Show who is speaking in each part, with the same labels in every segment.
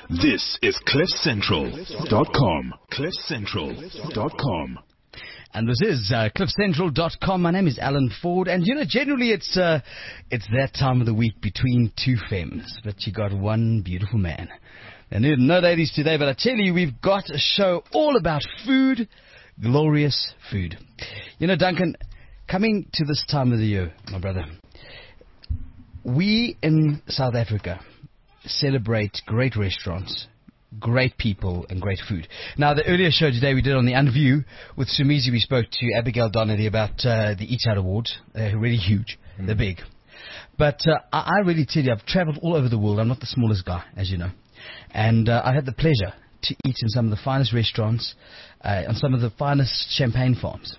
Speaker 1: This is CliffCentral.com. CliffCentral.com.
Speaker 2: And this is CliffCentral.com. My name is Alan Ford, and generally it's that time of the week between two femmes, but you got one beautiful man. And no ladies today, but I tell you, we've got a show all about food, glorious food. Duncan, coming to this time of the year, my brother, we in South Africa celebrate great restaurants, great people, and great food. Now, the earlier show today we did on the Unview with Sumizi, we spoke to Abigail Donnelly about the Eat Out Awards. They're really huge. They're big. But I really tell you, I've traveled all over the world. I'm not the smallest guy, as you know. And I had the pleasure to eat in some of the finest restaurants, on some of the finest champagne farms.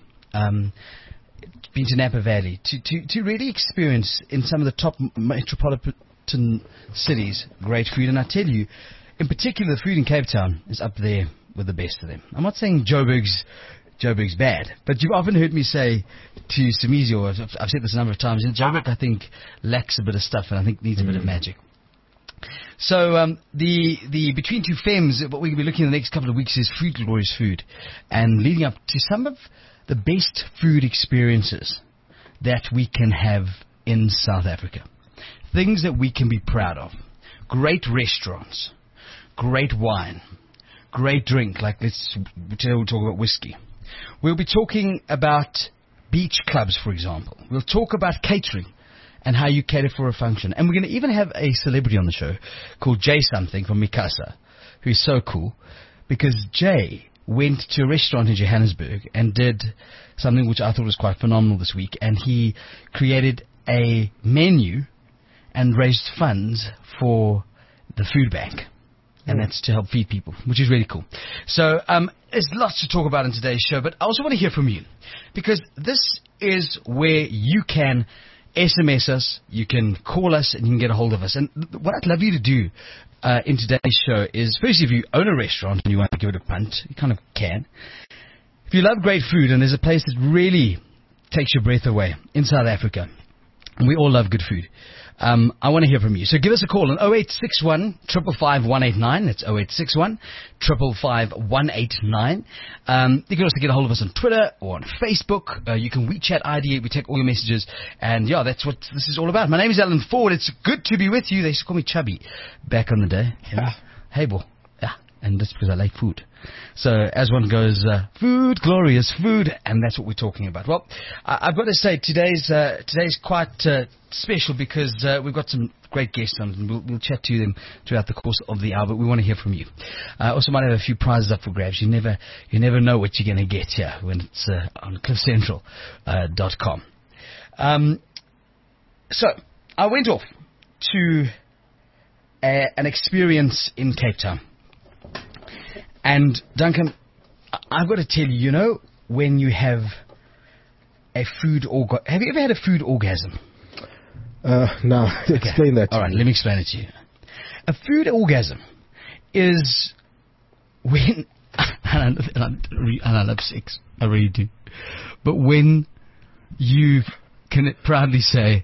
Speaker 2: Been to Napa Valley, to really experience in some of the top metropolitan cities great food. And I tell you, in particular, the food in Cape Town is up there with the best of them. I'm not saying Joburg's bad, but you've often heard me say to Sumizi, or I've said this a number of times, Joburg, I think, lacks a bit of stuff and I think needs a bit of magic. So the Between Two Femmes, what we're going to be looking at the next couple of weeks is food, glorious food, and leading up to some of the best food experiences that we can have in South Africa. Things that we can be proud of. Great restaurants, great wine, great drink, like today we'll talk about whiskey. We'll be talking about beach clubs, for example. We'll talk about catering and how you cater for a function. And we're going to even have a celebrity on the show called Jay something from Mikasa, who's so cool, because Jay went to a restaurant in Johannesburg and did something which I thought was quite phenomenal this week, and he created a menu and raised funds for the food bank. And that's to help feed people, which is really cool. So there's lots to talk about in today's show, but I also want to hear from you, because this is where you can SMS us, you can call us, and you can get a hold of us. And what I'd love you to do in today's show is, firstly, if you own a restaurant and you want to give it a punt, you kind of can. If you love great food and there's a place that really takes your breath away in South Africa, and we all love good food, I want to hear from you. So give us a call on 0861 555 189. That's 0861 555 189. You can also get a hold of us on Twitter or on Facebook. You can WeChat ID. We take all your messages. And yeah, that's what this is all about. My name is Alan Ford. It's good to be with you. They used to call me Chubby back on the day. Yeah. Hey, boy. Yeah. And that's because I like food. So as one goes, food, glorious food, and that's what we're talking about. Well, I've got to say today's quite special because we've got some great guests on, and we'll chat to them throughout the course of the hour. But we want to hear from you. Also, might have a few prizes up for grabs. You never know what you're going to get here when it's on CliffCentral.com. So I went off to an experience in Cape Town. And, Duncan, I've got to tell you, when you have a food orgasm... Have you ever had a food orgasm?
Speaker 3: No. Explain that.
Speaker 2: All right, let me explain it to you. A food orgasm is when... and I love sex. I really do. But when you can proudly say,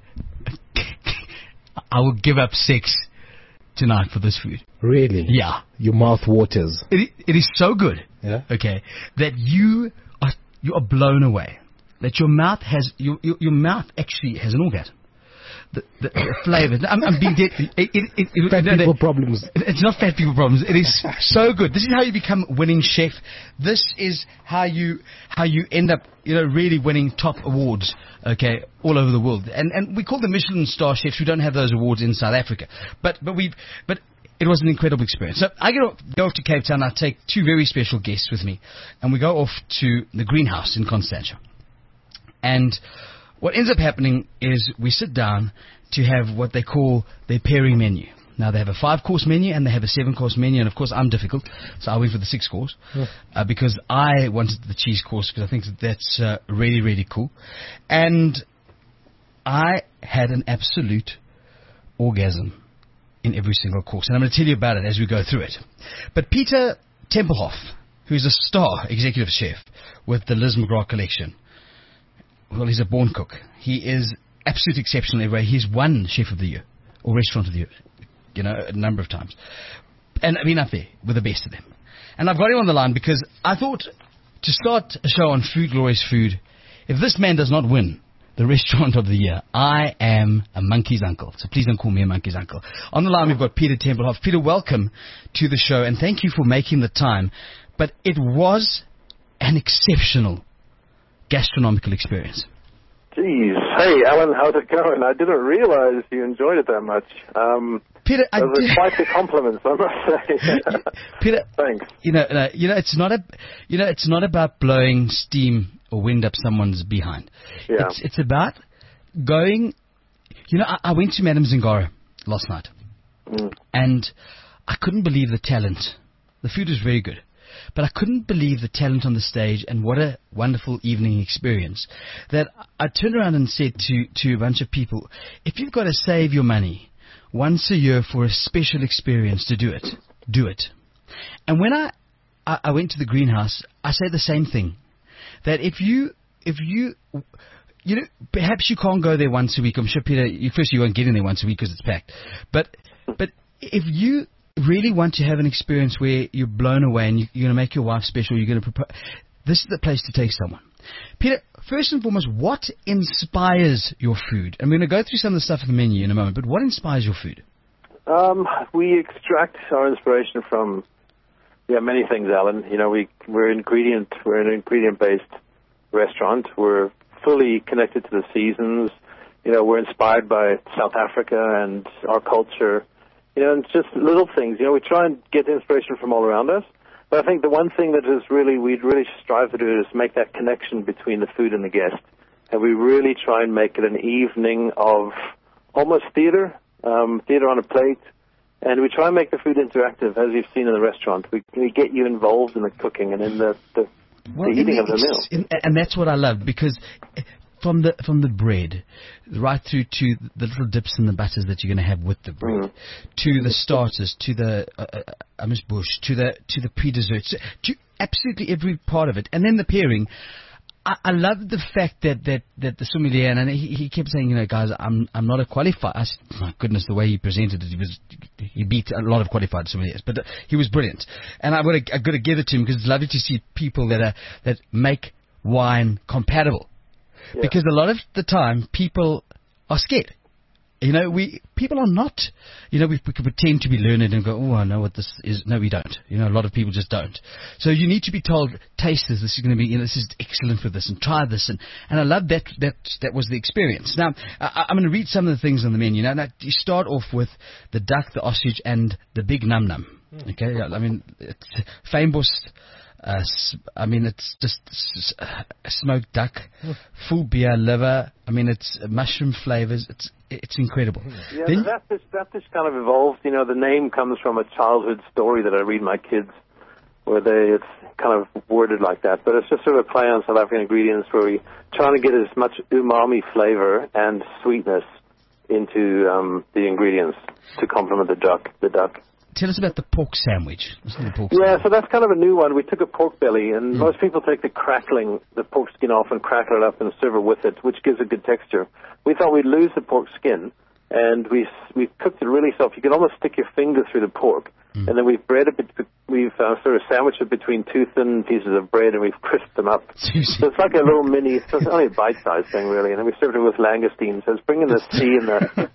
Speaker 2: I will give up sex tonight for this food.
Speaker 3: Really?
Speaker 2: Yeah.
Speaker 3: Your mouth waters.
Speaker 2: It is so good.
Speaker 3: Yeah.
Speaker 2: Okay. That you are blown away. That your mouth has your mouth actually has an orgasm. The flavor. I'm being dead.
Speaker 3: Fat people problems.
Speaker 2: It's not fat people problems. It is so good. This is how you become winning chef. This is how you end up really winning top awards. Okay, all over the world. And we call them Michelin star chefs. We don't have those awards in South Africa. But it was an incredible experience. So I go off to Cape Town. I take two very special guests with me, and we go off to the Greenhouse in Constantia. And what ends up happening is we sit down to have what they call their pairing menu. Now, they have a 5-course menu and they have a 7-course menu, and of course I'm difficult, so I went for the 6-course because I wanted the cheese course because I think that's really, really cool. And I had an absolute orgasm in every single course, and I'm going to tell you about it as we go through it. But Peter Tempelhof, who's a star executive chef with the Liz McGrath collection, well, he's a born cook. He is absolutely exceptional everywhere. He's won Chef of the Year or Restaurant of the Year, a number of times. and been up there with the best of them. And I've got him on the line because I thought to start a show on Food Glorious Food, if this man does not win the Restaurant of the Year, I am a monkey's uncle. So please don't call me a monkey's uncle. On the line, we've got Peter Tempelhof. Peter, welcome to the show, and thank you for making the time. But it was an exceptional gastronomical experience.
Speaker 4: Jeez. Hey, Alan, how's it going? I didn't realize you enjoyed it that much.
Speaker 2: Peter,
Speaker 4: those are quite the compliments, I must say.
Speaker 2: Peter,
Speaker 4: thanks.
Speaker 2: It's not about blowing steam or wind up someone's behind.
Speaker 4: Yeah.
Speaker 2: It's about going. I went to Madame Zingara last night, and I couldn't believe the talent. The food was very good, but I couldn't believe the talent on the stage, and what a wonderful evening experience. That I turned around and said to a bunch of people, if you've got to save your money once a year for a special experience, to do it. And when I went to the greenhouse, I say the same thing. That if you perhaps you can't go there once a week. I'm sure, Peter, you won't get in there once a week because it's packed. But if you really want to have an experience where you're blown away and you're going to make your wife special, you're going to propose, this is the place to take someone. Peter, first and foremost, what inspires your food? I'm going to go through some of the stuff on the menu in a moment, but what inspires your food?
Speaker 4: We extract our inspiration from many things, Alan. We're an ingredient-based restaurant. We're fully connected to the seasons. We're inspired by South Africa and our culture. And just little things. We try and get inspiration from all around us. But I think the one thing that we'd really strive to do is make that connection between the food and the guest. And we really try and make it an evening of almost theater on a plate. And we try and make the food interactive, as you've seen in the restaurant. We get you involved in the cooking and in the eating of the meal.
Speaker 2: And that's what I love, because from the bread right through to the little dips and the butters that you're going to have with the bread, to the starters, to the amuse-bouche, to the pre-desserts, to absolutely every part of it, and then the pairing. I love the fact that the sommelier, and he kept saying, guys, I'm not a qualified. I said, my goodness, the way he presented it, he beat a lot of qualified sommeliers, but he was brilliant. And I've got to give it to him, because it's lovely to see people that make wine compatible. Yeah. Because a lot of the time, people are scared. People are not. We could pretend to be learned and go, oh, I know what this is. No, we don't. A lot of people just don't. So you need to be told, taste this. This is going to be, this is excellent for this, and try this. And I love that was the experience. Now, I'm going to read some of the things on the menu. Now, you start off with the duck, the ostrich, and the big num-num. Okay? It's famous. It's just smoked duck, full beer liver. It's mushroom flavors. It's incredible.
Speaker 4: Yeah, that dish kind of evolved. The name comes from a childhood story that I read my kids, where it's kind of worded like that. But it's just sort of a play on South African ingredients, where we trying to get as much umami flavor and sweetness into the ingredients to complement the duck.
Speaker 2: Tell us about the pork sandwich.
Speaker 4: So that's kind of a new one. We took a pork belly, and most people take the pork skin off and crackle it up and serve it with it, which gives a good texture. We thought we'd lose the pork skin, and we cooked it really soft. You can almost stick your finger through the pork, and then we've sort of sandwiched it between two thin pieces of bread, and we've crisped them up. So it's like a little mini, so it's only a bite-sized thing, really. And then we served it with langoustine. So it's bringing the sea and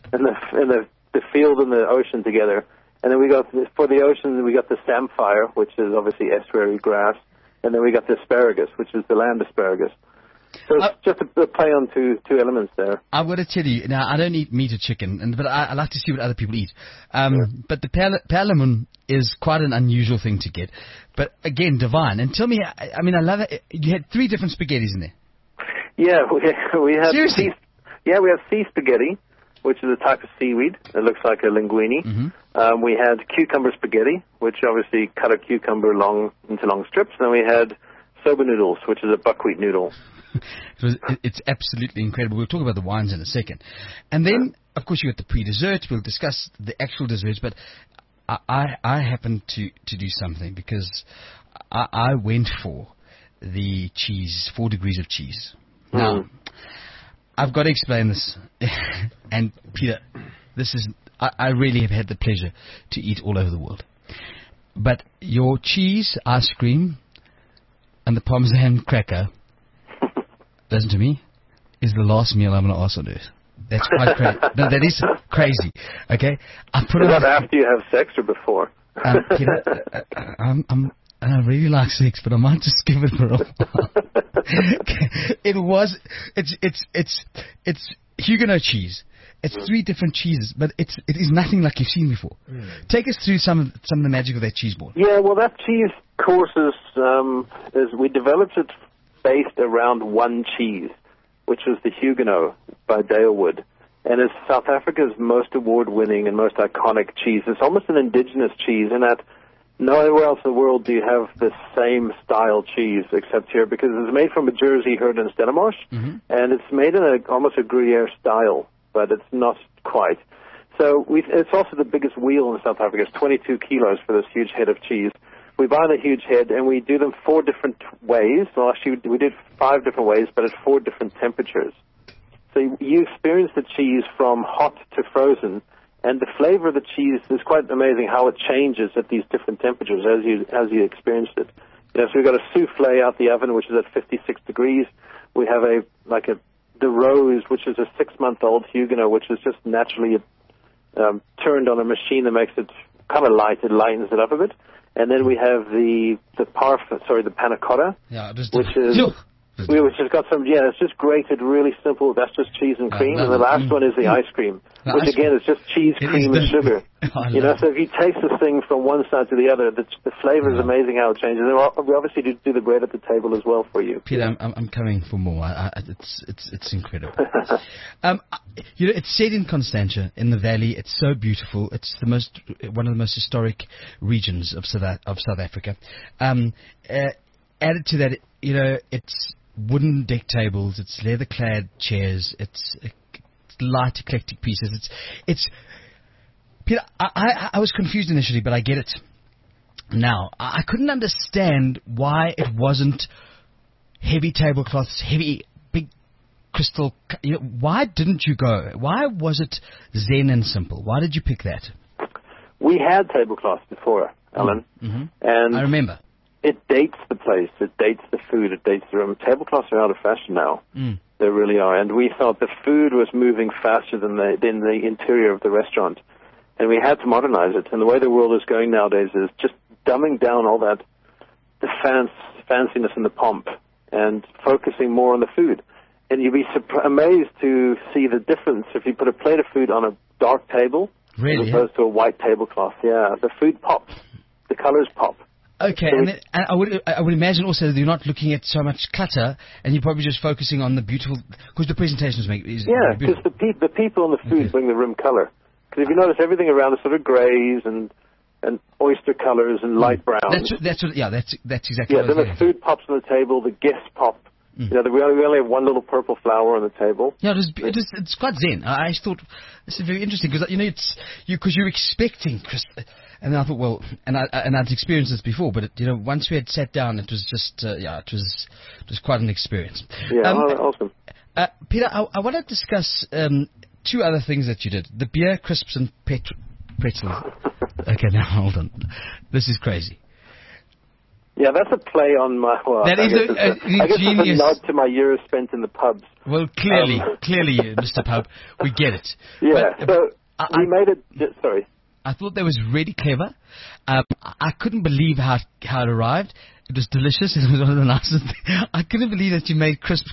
Speaker 4: the field and the ocean together. And then for the ocean, we got the samphire, which is obviously estuary grass. And then we got the asparagus, which is the land asparagus. So it's just a play on two elements there.
Speaker 2: I've got to tell you, now, I don't eat meat or chicken, but I like to see what other people eat. But the perlemoen is quite an unusual thing to get. But again, divine. And tell me, I love it. You had 3 different spaghettis in there.
Speaker 4: Yeah, we had
Speaker 2: Seriously?
Speaker 4: we had sea spaghetti, which is a type of seaweed. It looks like a linguine. Mm-hmm. We had cucumber spaghetti, which obviously cut a cucumber into long strips. And then we had soba noodles, which is a buckwheat noodle.
Speaker 2: It's absolutely incredible. We'll talk about the wines in a second. And then, of course, you got the pre-dessert. We'll discuss the actual desserts. But I happened to do something, because I went for the cheese, 4 degrees of cheese. Now, I've got to explain this. And Peter, I really have had the pleasure to eat all over the world. But your cheese, ice cream, and the Parmesan cracker, listen to me, is the last meal I'm going to ask on earth. That's quite crazy. No, that is crazy. Okay? I put
Speaker 4: is that after you have sex or before?
Speaker 2: I really like sex, but I might just give it for a while. It's Huguenot cheese. It's 3 different cheeses, but it is nothing like you've seen before. Take us through some of the magic of that cheese board.
Speaker 4: Yeah, well, that cheese course is we developed it based around one cheese, which was the Huguenot by Dalewood. And it's South Africa's most award-winning and most iconic cheese. It's almost an indigenous cheese in that nowhere else in the world do you have the same style cheese except here, because it's made from a Jersey herd in Stellenbosch, and it's made in almost a Gruyere style, but it's not quite. So it's also the biggest wheel in South Africa. It's 22 kilos for this huge head of cheese. We buy the huge head, and we do them 4 different ways. Well, actually, we did 5 different ways, but at 4 different temperatures. So you experience the cheese from hot to frozen, and the flavor of the cheese is quite amazing how it changes at these different temperatures as you experienced it. So we've got a souffle out the oven, which is at 56 degrees. We have the rose, which is a 6-month-old Huguenot, which is just naturally turned on a machine that makes it kind of light. It lightens it up a bit. And then we have the panna cotta, which has got some, it's just grated, really simple. That's just cheese and cream. And the last one is the ice cream, which again is just cheese, cream, and sugar. So if you taste this thing from one side to the other, the flavor is amazing how it changes. And we obviously do the bread at the table as well for you.
Speaker 2: Peter, I'm coming for more. It's incredible. It's set in Constantia in the valley. It's so beautiful. It's one of the most historic regions of South Africa. Added to that, it's wooden deck tables, it's leather-clad chairs, it's light, eclectic pieces. It's Peter, I was confused initially, but I get it now. I couldn't understand why it wasn't heavy tablecloths, heavy, big crystal. Why didn't you go? Why was it zen and simple? Why did you pick that?
Speaker 4: We had tablecloths before, Alan, and
Speaker 2: I remember.
Speaker 4: It dates the place, it dates the food, it dates the room. Tablecloths are out of fashion now. They really are. And we thought the food was moving faster than the interior of the restaurant. And we had to modernize it. And the way the world is going nowadays is just dumbing down all that, the fanciness and the pomp, and focusing more on the food. And you'd be amazed to see the difference if you put a plate of food on a dark table as opposed to a white tablecloth. Yeah, the food pops. The colors pop.
Speaker 2: Okay, and I would imagine also that you're not looking at so much clutter, and you're probably just focusing on the beautiful, because the presentations make it
Speaker 4: because the people and the food bring the room color. Because if you notice, everything around is sort of greys and oyster colors and light browns.
Speaker 2: That's exactly.
Speaker 4: Yeah, then the food pops on the table, the guests pop. We only have one little purple flower on the table.
Speaker 2: Yeah, it's quite zen. I thought this is very interesting because because you're expecting and I thought, well, and I'd experienced this before, but once we had sat down, it was just it was quite an experience.
Speaker 4: Yeah, awesome.
Speaker 2: Peter, I want to discuss 2 other things that you did: the beer, crisps, and pretzels. Okay, now hold on, this is crazy.
Speaker 4: Yeah, that's a play on my. Well,
Speaker 2: that is
Speaker 4: I guess it's a nod to my years spent in the pubs.
Speaker 2: Well, clearly, Mr. Pub, we get it.
Speaker 4: Yeah, we made it. Sorry.
Speaker 2: I thought that was really clever. I couldn't believe how it arrived. It was delicious. It was one of the nicest things. I couldn't believe that you made crisp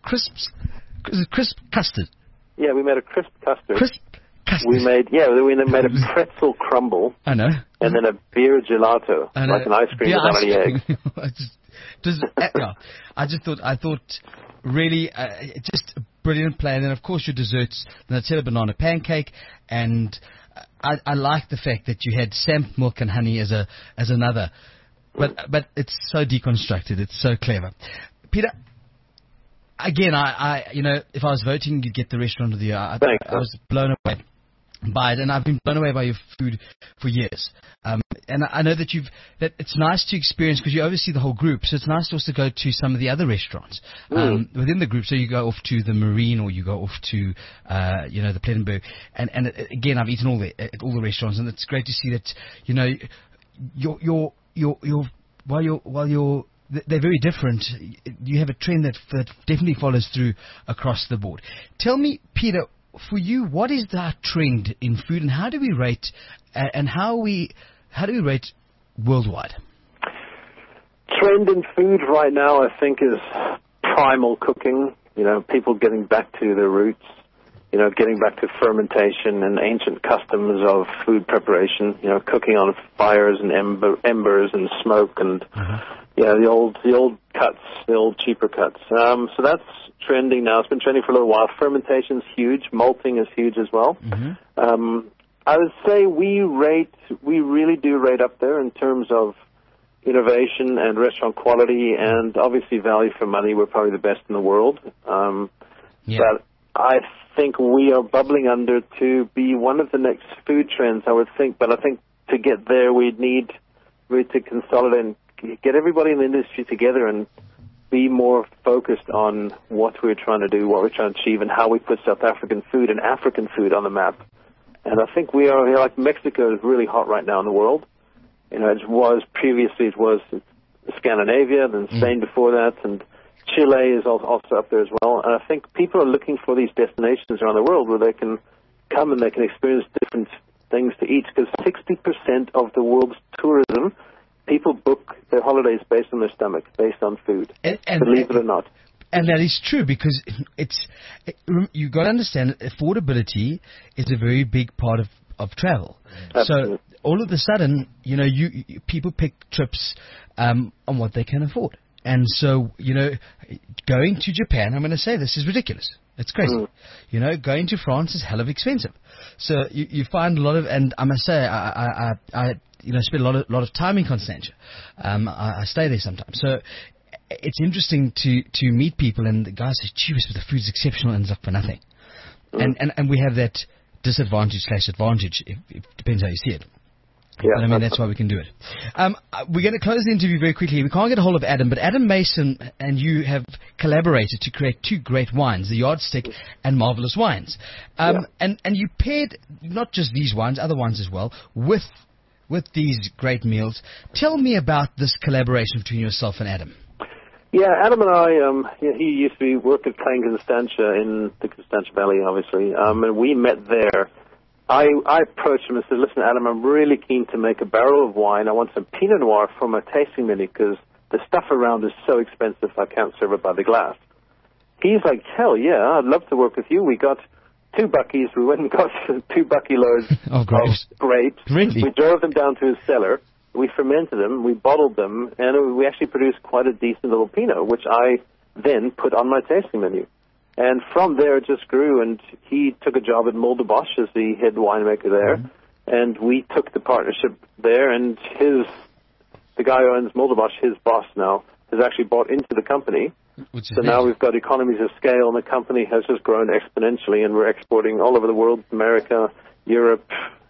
Speaker 2: custard.
Speaker 4: Yeah, we made a crisp custard.
Speaker 2: Crisp custard.
Speaker 4: We made a pretzel crumble.
Speaker 2: I know.
Speaker 4: And then a beer gelato, like an ice cream without any eggs.
Speaker 2: I thought really just a brilliant plan. And of course your desserts, the Nutella banana pancake, and I like the fact that you had samp milk and honey as another. But it's so deconstructed. It's so clever. Peter, again, if I was voting, you'd get the restaurant of the year. I was blown away by it, and I've been blown away by your food for years. And I know that it's nice to experience because you oversee the whole group, so it's nice to also go to some of the other restaurants within the group. So you go off to the Marine, or you go off to the Plettenberg, and again, I've eaten all the restaurants, and it's great to see that they're very different. You have a trend that definitely follows through across the board. Tell me, Peter, for you, what is that trend in food, and how do we rate worldwide?
Speaker 4: Trend in food right now, I think, is primal cooking. People getting back to their roots. Getting back to fermentation and ancient customs of food preparation. Cooking on fires and embers and smoke and the old cuts, the old cheaper cuts. So that's trending now. It's been trending for a little while. Fermentation's huge. Malting is huge as well. I would say we really do rate up there in terms of innovation and restaurant quality, and obviously value for money. We're probably the best in the world. But I think we are bubbling under to be one of the next food trends, I would think. But I think to get there, we'd need to consolidate and get everybody in the industry together and be more focused on what we're trying to do, what we're trying to achieve, and how we put South African food and African food on the map. And I think we are, like Mexico is really hot right now in the world. Previously it was Scandinavia, then Spain before that, and Chile is also up there as well. And I think people are looking for these destinations around the world where they can come and they can experience different things to eat, because 60% of the world's tourism, people book their holidays based on their stomach, based on food, believe it or not.
Speaker 2: And that is true, because you've got to understand that affordability is a very big part of travel.
Speaker 4: Absolutely.
Speaker 2: So all of a sudden, people pick trips on what they can afford. And so, going to Japan, I'm going to say this is ridiculous. It's crazy. Going to France is hell of expensive. So you find a lot of, and I must say, I spend a lot of time in Constantia. I stay there sometimes. So it's interesting to meet people, and the guys say, "Cheers, but the food's exceptional," and ends up for nothing. And we have that disadvantage/advantage. It depends how you see it.
Speaker 4: Yeah,
Speaker 2: but I mean, that's why we can do it. We're going to close the interview very quickly. We can't get a hold of Adam, but Adam Mason and you have collaborated to create two great wines, the Yardstick and Marvelous Wines. And you paired not just these wines, other wines as well, with these great meals. Tell me about this collaboration between yourself and Adam.
Speaker 4: Yeah, Adam and I, he used to work at Klein Constantia in the Constantia Valley, obviously, and we met there. I approached him and said, "Listen, Adam, I'm really keen to make a barrel of wine. I want some Pinot Noir for my tasting menu because the stuff around is so expensive I can't serve it by the glass." He's like, "Hell yeah, I'd love to work with you." We got 2 buckies. We went and got 2 bucky loads of grapes.
Speaker 2: Really?
Speaker 4: We drove them down to his cellar. We fermented them. We bottled them. And we actually produced quite a decent little Pinot, which I then put on my tasting menu. And from there, it just grew, and he took a job at Mulder Bosch as the head winemaker there, and we took the partnership there, and the guy who owns Mulder Bosch, his boss now, has actually bought into the company. So now we've got economies of scale, and the company has just grown exponentially, and we're exporting all over the world, America, Europe,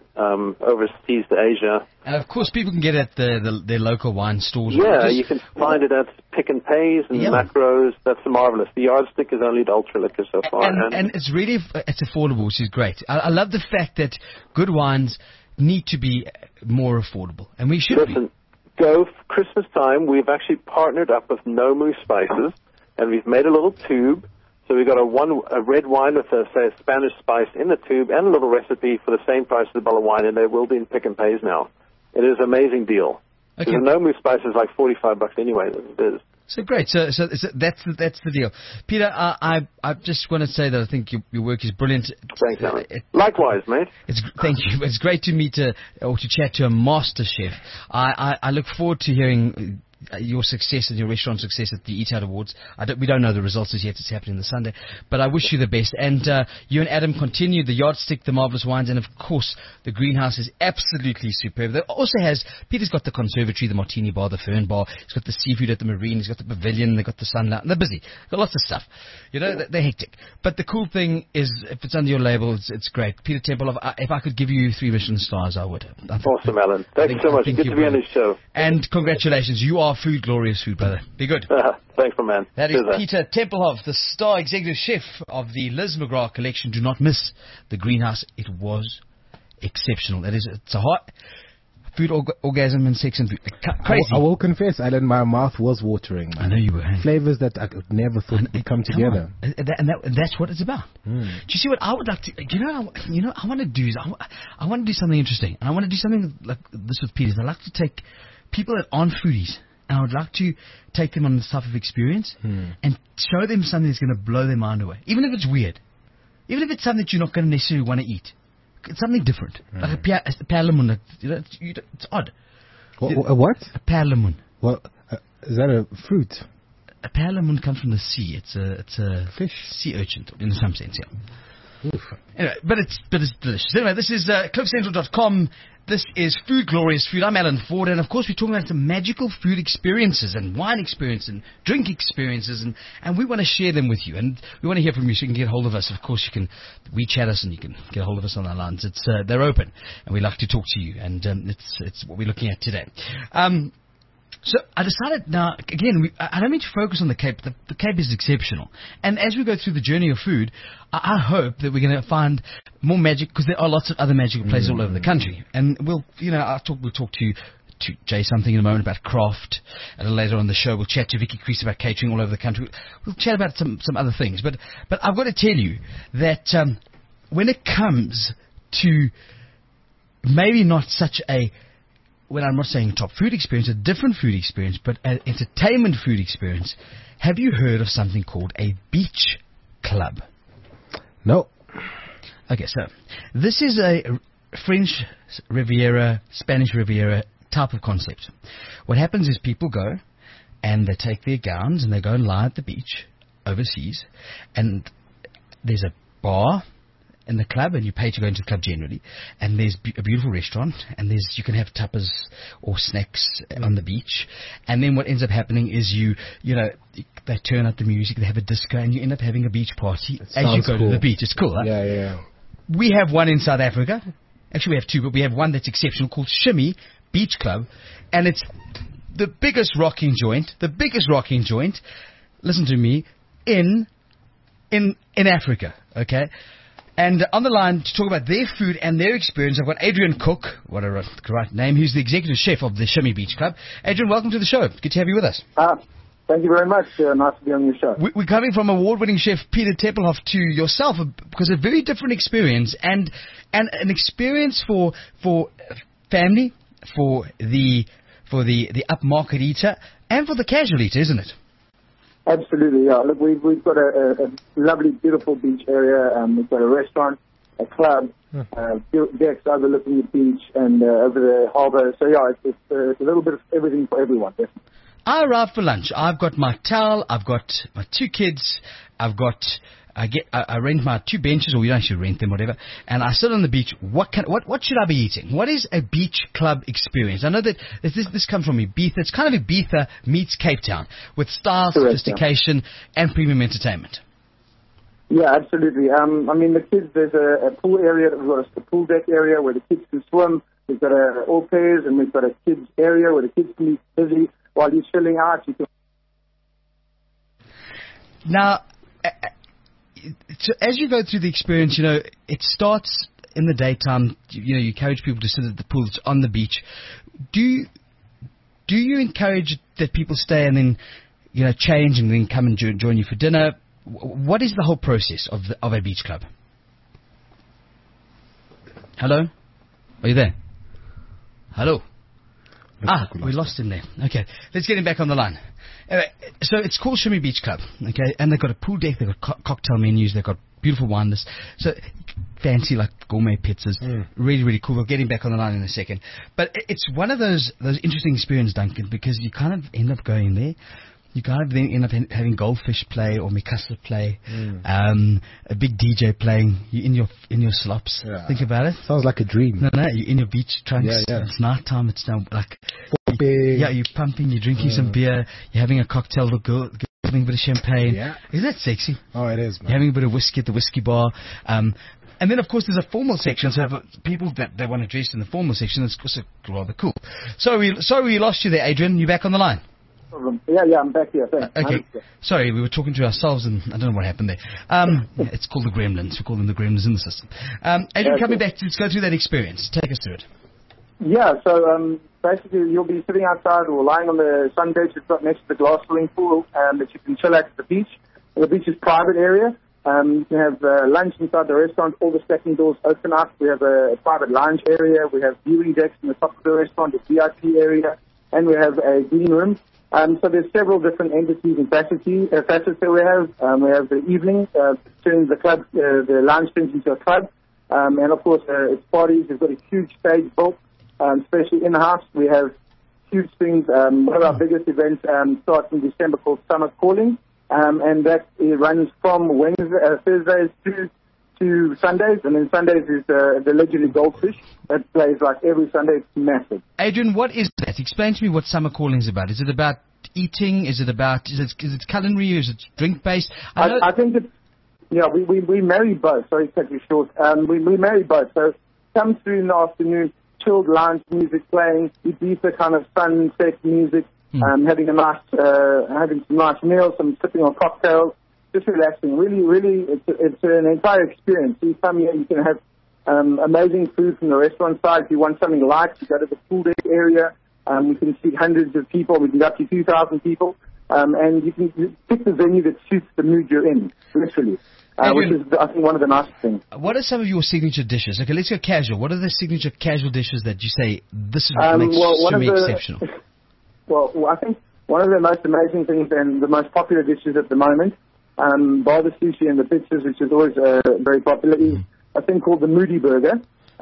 Speaker 4: overseas to Asia.
Speaker 2: And of course, people can get it at their local wine stores.
Speaker 4: Yeah, you can find it at Pick and Pays and Macros. That's marvelous. The Yardstick is only at Ultra Liquor so far.
Speaker 2: And it's really it's affordable, which is great. I love the fact that good wines need to be more affordable, and we should
Speaker 4: go Christmas time. We've actually partnered up with Nomu Spices, and we've made a little tube. So we've got a red wine with, a Spanish spice in the tube and a little recipe for the same price as a bottle of wine, and they will be in Pick and Pays now. It is an amazing deal. Okay. The Nomu spice is like $45 anyway. It is.
Speaker 2: So great. So that's the deal. Peter, I just want to say that I think your work is brilliant.
Speaker 4: Thanks, Alan. Likewise, mate.
Speaker 2: Thank you. It's great to meet or to chat to a master chef. I look forward to hearing your success and your restaurant success at the Eat Out Awards. We don't know the results as yet. It's happening this Sunday. But I wish you the best. And you and Adam continue the Yardstick, the Marvelous Wines, and of course the greenhouse is absolutely superb. It also Peter's got the conservatory, the Martini Bar, the Fern Bar. He's got the seafood at the Marine. He's got the pavilion. They've got the Sunlight. They're busy. They've got lots of stuff. They're hectic. But the cool thing is, if it's under your label, it's great. Peter Tempelhoff, if I could give you 3 Michelin stars, I would.
Speaker 4: Awesome, Alan. Thanks so much. Good to be on this show.
Speaker 2: And congratulations. You are food, glorious food, brother. Be good.
Speaker 4: Thanks, my man.
Speaker 2: That is Peter Tempelhoff, the star executive chef of the Liz McGrath collection. Do not miss the greenhouse. It was exceptional. It's a hot food orgasm and sex and food. Crazy.
Speaker 3: I will confess, Alan, my mouth was watering. Man.
Speaker 2: I know you were.
Speaker 3: Flavors that I never thought would come together.
Speaker 2: And that's what it's about. Do you see what I would like to? I want to do. I want to do something interesting, and I want to do something like this with Peters. I like to take people that aren't foodies, and I would like to take them on this type of experience and show them something that's going to blow their mind away, even if it's weird, even if it's something that you're not going to necessarily want to eat. It's something different, like a perlemoen. It's odd.
Speaker 3: What?
Speaker 2: A perlemoen.
Speaker 3: Well, is that a fruit?
Speaker 2: A perlemoen comes from the sea. It's a
Speaker 3: fish,
Speaker 2: sea urchin, in some sense. Yeah. Oof. Anyway, but it's delicious. Anyway, this is CliffCentral.com. This is Food Glorious Food. I'm Alan Ford, and of course we're talking about some magical food experiences and wine experiences and drink experiences, and we want to share them with you, and we want to hear from you, so you can get hold of us. Of course, you can WeChat us, and you can get hold of us on our lines. They're open, and we like to talk to you, and it's what we're looking at today. So I decided now, again, I don't mean to focus on the Cape. The Cape is exceptional. And as we go through the journey of food, I hope that we're going to find more magic, because there are lots of other magical places all over the country. And we'll talk to Jay something in a moment about craft. And later on the show, we'll chat to Vicky Crease about catering all over the country. We'll chat about some other things. But I've got to tell you that when it comes to maybe not such a, when I'm not saying top food experience, a different food experience, but an entertainment food experience, have you heard of something called a beach club?
Speaker 3: No.
Speaker 2: Okay, so this is a French Riviera, Spanish Riviera type of concept. What happens is people go and they take their gowns and they go and lie at the beach overseas, and there's a bar in the club, and you pay to go into the club generally, and there's a beautiful restaurant, and you can have tapas or snacks on the beach, and then what ends up happening is they turn up the music, they have a disco, and you end up having a beach party as you go to the beach. It's cool, huh?
Speaker 3: Yeah.
Speaker 2: We have one in South Africa. Actually, we have two, but we have one that's exceptional called Shimmy Beach Club, and it's the biggest rocking joint. Listen to me, in Africa. Okay. And on the line to talk about their food and their experience, I've got Adrian Cook, what a right name, who's the executive chef of the Shimmy Beach Club. Adrian, welcome to the show. Good to have you with us.
Speaker 5: Thank you very much. Nice to be on your show.
Speaker 2: We're coming from award-winning chef Peter Teppelhoff to yourself, because a very different experience, and an experience for family, for the upmarket eater, and for the casual eater, isn't it?
Speaker 5: Absolutely, yeah. Look, we've got a lovely, beautiful beach area. We've got a restaurant, a club, decks overlooking the beach and over the harbour. So yeah, it's a little bit of everything for everyone. Definitely.
Speaker 2: I arrive for lunch. I've got my towel. I've got my two kids. I rent my two benches, or we don't actually rent them, whatever, and I sit on the beach. What should I be eating? What is a beach club experience? I know that this comes from Ibiza. It's kind of Ibiza meets Cape Town, with style, sophistication, and premium entertainment.
Speaker 5: Yeah, absolutely. I mean, the kids, there's a pool area. We've got a pool deck area where the kids can swim. We've got all pairs, and we've got a kids area where the kids can be busy while you're chilling out.
Speaker 2: Now, so as you go through the experience, it starts in the daytime. You encourage people to sit at the pool that's on the beach. Do you encourage that people stay and then, change and then come and join you for dinner? What is the whole process of a beach club? Hello? Are you there? Hello? We lost him there. Okay, let's get him back on the line. Anyway, so it's called Shimmy Beach Club, okay, and they've got a pool deck, they've got cocktail menus, they've got beautiful wine lists, so fancy like gourmet pizzas, really, really cool. We'll get him back on the line in a second. But it's one of those interesting experiences, Duncan, because you kind of end up going there. You kind of then end up having goldfish play or mikasa play, a big DJ playing. You're in your slops. Yeah. Think about it.
Speaker 3: Sounds like a dream.
Speaker 2: No, you're in your beach trunks. Yeah. It's night time. It's now like pumping. Yeah, you're pumping. You're drinking some beer. You're having a cocktail. The girl having a bit of champagne. Yeah, isn't that sexy?
Speaker 3: Oh, it is, man.
Speaker 2: You're having a bit of whiskey at the whiskey bar. And then, of course, there's a formal section. So people that they want to dress in the formal section, it's also rather cool. Sorry, we lost you there, Adrian. You back on the line?
Speaker 5: Yeah, I'm back here. Thanks.
Speaker 2: Okay. Sorry, we were talking to ourselves, and I don't know what happened there. It's called the Gremlins. We call them the Gremlins in the system. Adrian, coming back, let's go through that experience. Take us through it.
Speaker 5: Yeah, so basically you'll be sitting outside or lying on the sun bench that's got next to the glass swimming pool that you can chill at the beach. The beach is a private area. You can have lunch inside the restaurant. All the stacking doors open up. We have a private lounge area. We have viewing decks in the top of the restaurant, a VIP area, and we have a green room. So there's several different entities and facets that we have. We have the evening, turning the club, the lounge turns into a club. And of course, it's parties. We've got a huge stage built, especially in the house. We have huge things. One of our biggest events starts in December called Summer Calling. And that runs from Thursdays to Sundays, and then Sundays is the legendary Goldfish that plays like every Sunday. It's massive.
Speaker 2: Adrian, what is that? Explain to me what Summer Calling is about. Is it about eating? Is it culinary? Is it drink based?
Speaker 5: I think it's we marry both. Sorry to cut you short. We marry both. So come through in the afternoon, chilled lounge music playing, Ibiza kind of sunset music. Having some nice meals, some sipping on cocktails, just relaxing. Really, it's an entire experience. So you come here, you can have amazing food from the restaurant side. If you want something light, you go to the pool deck area. We can seat hundreds of people. We can go up to 2,000 people. And you can pick the venue that suits the mood you're in, literally. Which is, I think, one of the nicest things.
Speaker 2: What are some of your signature dishes? Okay, let's go casual. What are the signature casual dishes that you say, this is what makes Shumi exceptional?
Speaker 5: Well, I think one of the most amazing things and the most popular dishes at the moment, bar the sushi and the pizzas, which is always very popular, is a thing called the Moody Burger.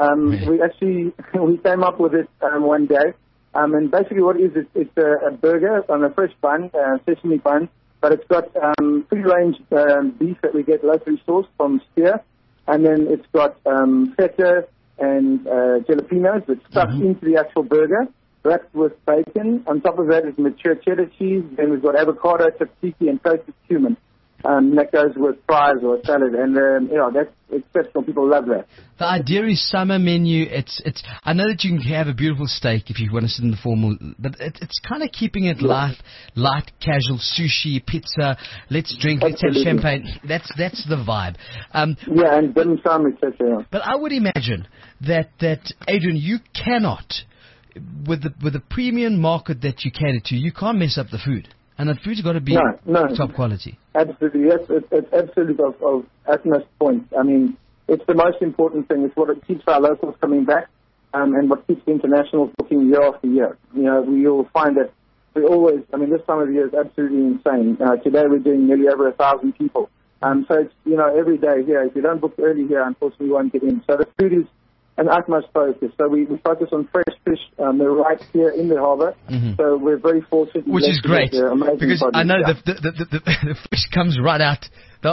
Speaker 5: We came up with it one day, and basically what it is, it's a burger on a fresh bun, sesame bun, but it's got free-range beef that we get locally sourced from Steer, and then it's got feta and jalapenos that's stuffed into the actual burger, wrapped with bacon. On top of that is mature cheddar cheese. Then we've got avocado, tzatziki, and toasted cumin. That goes with fries or a salad, and that's exceptional. People love that.
Speaker 2: The idea is summer menu. It's. I know that you can have a beautiful steak if you want to sit in the formal, but it's kind of keeping it light, casual, sushi, pizza. Let's drink.
Speaker 5: Absolutely.
Speaker 2: Let's have champagne. That's the vibe.
Speaker 5: And dim sum, etc.
Speaker 2: But I would imagine that Adrian, you cannot. With the premium market that you cater to, you can't mess up the food. And the food's got to be top quality.
Speaker 5: Absolutely, yes. It's absolutely of utmost point. I mean, it's the most important thing. It's what keeps our locals coming back and what keeps the internationals booking year after year. You'll find that we always, this time of year is absolutely insane. Today we're doing nearly over 1,000 people. So it's, every day here. If you don't book early here, unfortunately you won't get in. So the food is an utmost focus. So we focus on fresh fish. They're right here in the harbour. So we're very fortunate.
Speaker 2: Which is great, because I know the fish comes right out.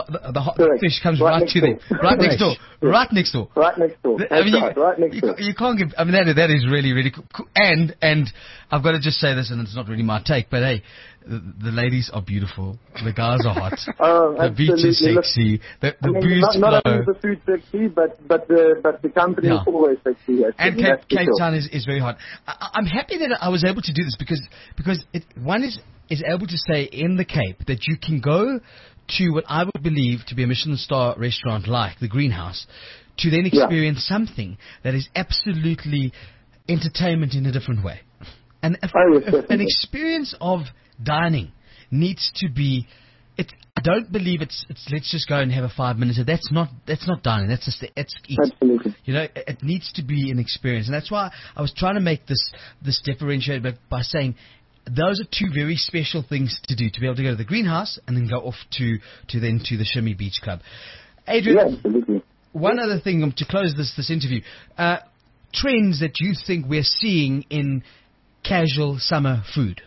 Speaker 2: The fish comes right to them. Right next door. Right next door.
Speaker 5: Right next door. Right next door.
Speaker 2: You can't give... that is really, really cool. And I've got to just say this, and it's not really my take, but hey, the ladies are beautiful. The guys are hot. The beach is sexy. The booze flow.
Speaker 5: Not only is the food sexy, but the company is always sexy. Yes.
Speaker 2: And Cape Town is very hot. I'm happy that I was able to do this because one is able to say in the Cape that you can go to what I would believe to be a Michelin star restaurant like the Greenhouse, to then experience something that is absolutely entertainment in a different way. And an experience of dining needs to be. I don't believe it's let's just go and have a 5 minutes. That's not dining. That's just it's eat.
Speaker 5: Absolutely.
Speaker 2: It needs to be an experience, and that's why I was trying to make this differentiate by saying those are two very special things to do, to be able to go to the Greenhouse and then go off to the Shumi Beach Club. Adrian,
Speaker 5: absolutely.
Speaker 2: One other thing to close this interview, trends that you think we're seeing in casual summer food.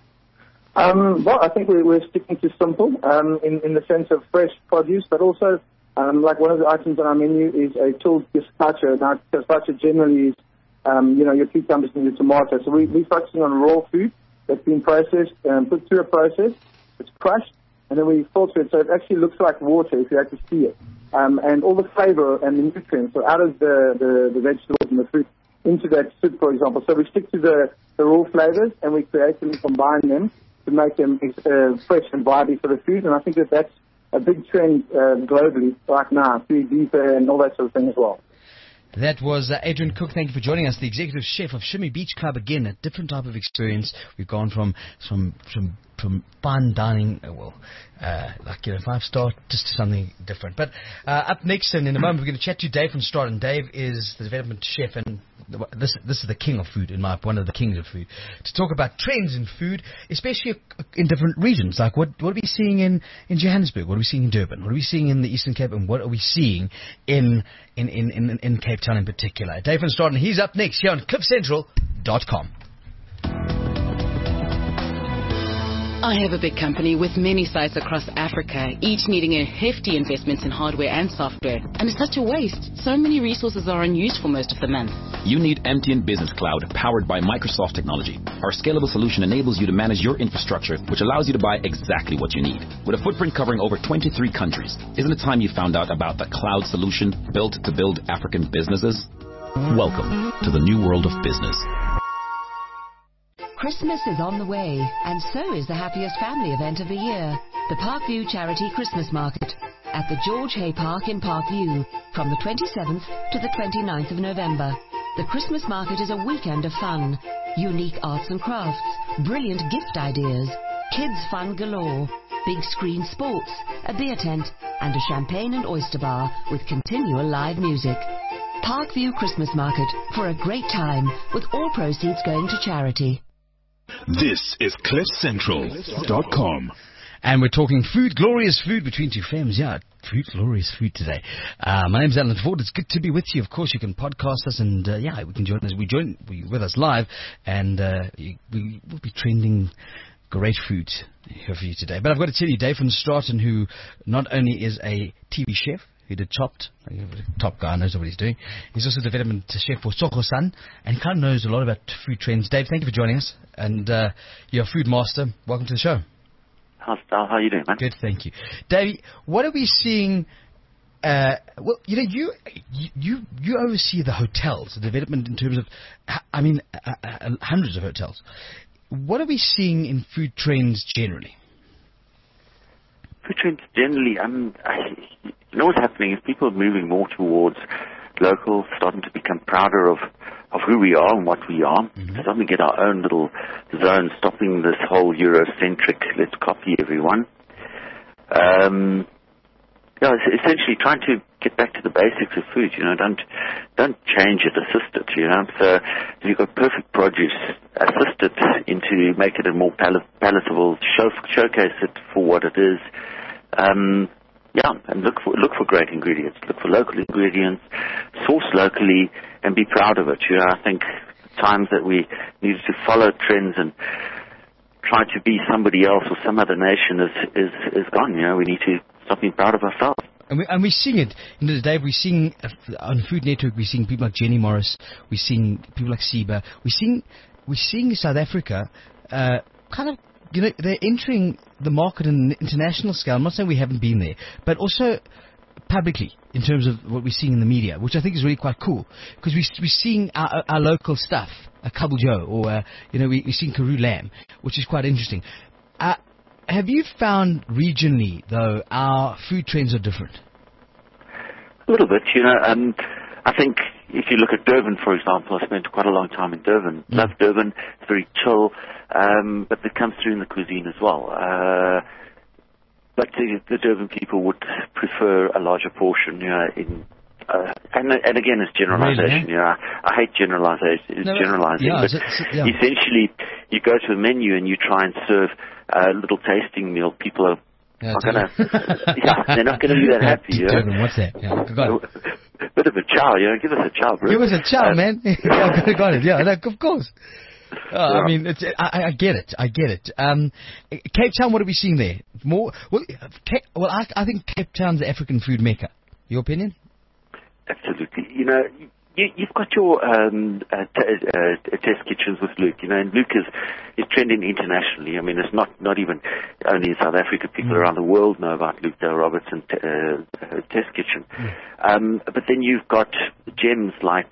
Speaker 5: Well, I think we're sticking to simple in the sense of fresh produce, but also like one of the items on our menu is a chilled gazpacho. Now, gazpacho generally is your cucumbers and your tomatoes. So we're focusing on raw food that's been processed, put through a process, it's crushed, and then we filter it so it actually looks like water if you actually see it. And all the flavor and the nutrients are out of the vegetables and the fruit into that soup, for example. So we stick to the raw flavors and we create them and combine them to make them fresh and vibey for the food. And I think that's a big trend globally right now, through deeper and all that sort of thing as well.
Speaker 2: That was Adrian Cook. Thank you for joining us, the executive chef of Shimmy Beach Club. Again, a different type of experience. We've gone from fine dining, like 5-star, just to something different. But up next, and in a moment, we're going to chat to Dave van Straten. Dave is the development chef, and this is the king of food, one of the kings of food. To talk about trends in food, especially in different regions. Like what are we seeing in Johannesburg? What are we seeing in Durban? What are we seeing in the Eastern Cape? And what are we seeing in Cape Town in particular? Dave van Straten, he's up next here on CliffCentral.com.
Speaker 6: I have a big company with many sites across Africa, each needing a hefty investment in hardware and software. And it's such a waste. So many resources are unused for most of the month.
Speaker 7: You need MTN Business Cloud, powered by Microsoft technology. Our scalable solution enables you to manage your infrastructure, which allows you to buy exactly what you need. With a footprint covering over 23 countries, isn't it time you found out about the cloud solution built to build African businesses? Welcome to the new world of business.
Speaker 8: Christmas is on the way, and so is the happiest family event of the year, the Parkview Charity Christmas Market at the George Hay Park in Parkview from the 27th to the 29th of November. The Christmas market is a weekend of fun, unique arts and crafts, brilliant gift ideas, kids fun galore, big screen sports, a beer tent, and a champagne and oyster bar with continual live music. Parkview Christmas Market for a great time, with all proceeds going to charity.
Speaker 1: This is CliffCentral.com.
Speaker 2: And we're talking food, glorious food between two femmes. Yeah, food, glorious food today. My name's Alan Ford. It's good to be with you. Of course, you can podcast us, and we can join us. Be with us live, and we will be trending great food here for you today. But I've got to tell you, Dave van Straten, who not only is a TV chef, who did Chopped, top guy, knows what he's doing. He's also development chef for Sokosan, and he kind of knows a lot about food trends. Dave, thank you for joining us, and you're a food master. Welcome to the show.
Speaker 9: How are you doing, man?
Speaker 2: Good, thank you. Dave, what are we seeing? You oversee the hotels, the development in terms of, hundreds of hotels. What are we seeing in food trends generally?
Speaker 9: Food trends generally, you know what's happening is people are moving more towards local, starting to become prouder of who we are and what we are. Mm-hmm. Starting to get our own little zone, stopping this whole Eurocentric, let's copy everyone. It's essentially trying to get back to the basics of food. Don't change it, assist it. So if you've got perfect produce, assist it into make it a more palatable, showcase it for what it is. And look for great ingredients. Look for local ingredients, source locally, and be proud of it. I think times that we needed to follow trends and try to be somebody else or some other nation is gone. We need to stop being proud of ourselves.
Speaker 2: And we're seeing it. Dave, we're seeing on Food Network, we're seeing people like Jenny Morris, we're seeing people like Seba, we're seeing South Africa they're entering the market on an international scale. I'm not saying we haven't been there, but also publicly in terms of what we're seeing in the media, which I think is really quite cool, because we're seeing our local stuff, a Kabul Joe, or we're seeing Karoo Lamb, which is quite interesting. Have you found regionally, though, our food trends are different?
Speaker 9: A little bit, I think if you look at Durban, for example, I spent quite a long time in Durban. Love Durban. It's very chill, but it comes through in the cuisine as well. But the Durban people would prefer a larger portion, and again, it's generalization.
Speaker 2: Really,
Speaker 9: I hate generalization.
Speaker 2: Yeah,
Speaker 9: essentially, you go to a menu and you try and serve a little tasting meal. People are they're not going to be that happy.
Speaker 2: Durban, what's that? Yeah, got it.
Speaker 9: Bit of a chow, give us a chow, bro.
Speaker 2: Give us a chow, man. Got it. Yeah, of course. I mean, I get it. Cape Town, what are we seeing there? More? I think Cape Town's the African food mecca. Your opinion?
Speaker 9: Absolutely. You've got your test kitchens with Luke, and Luke is trending internationally. I mean, it's not even only in South Africa. People around the world know about Luke Dale Robertson Test Kitchen. But then you've got gems like,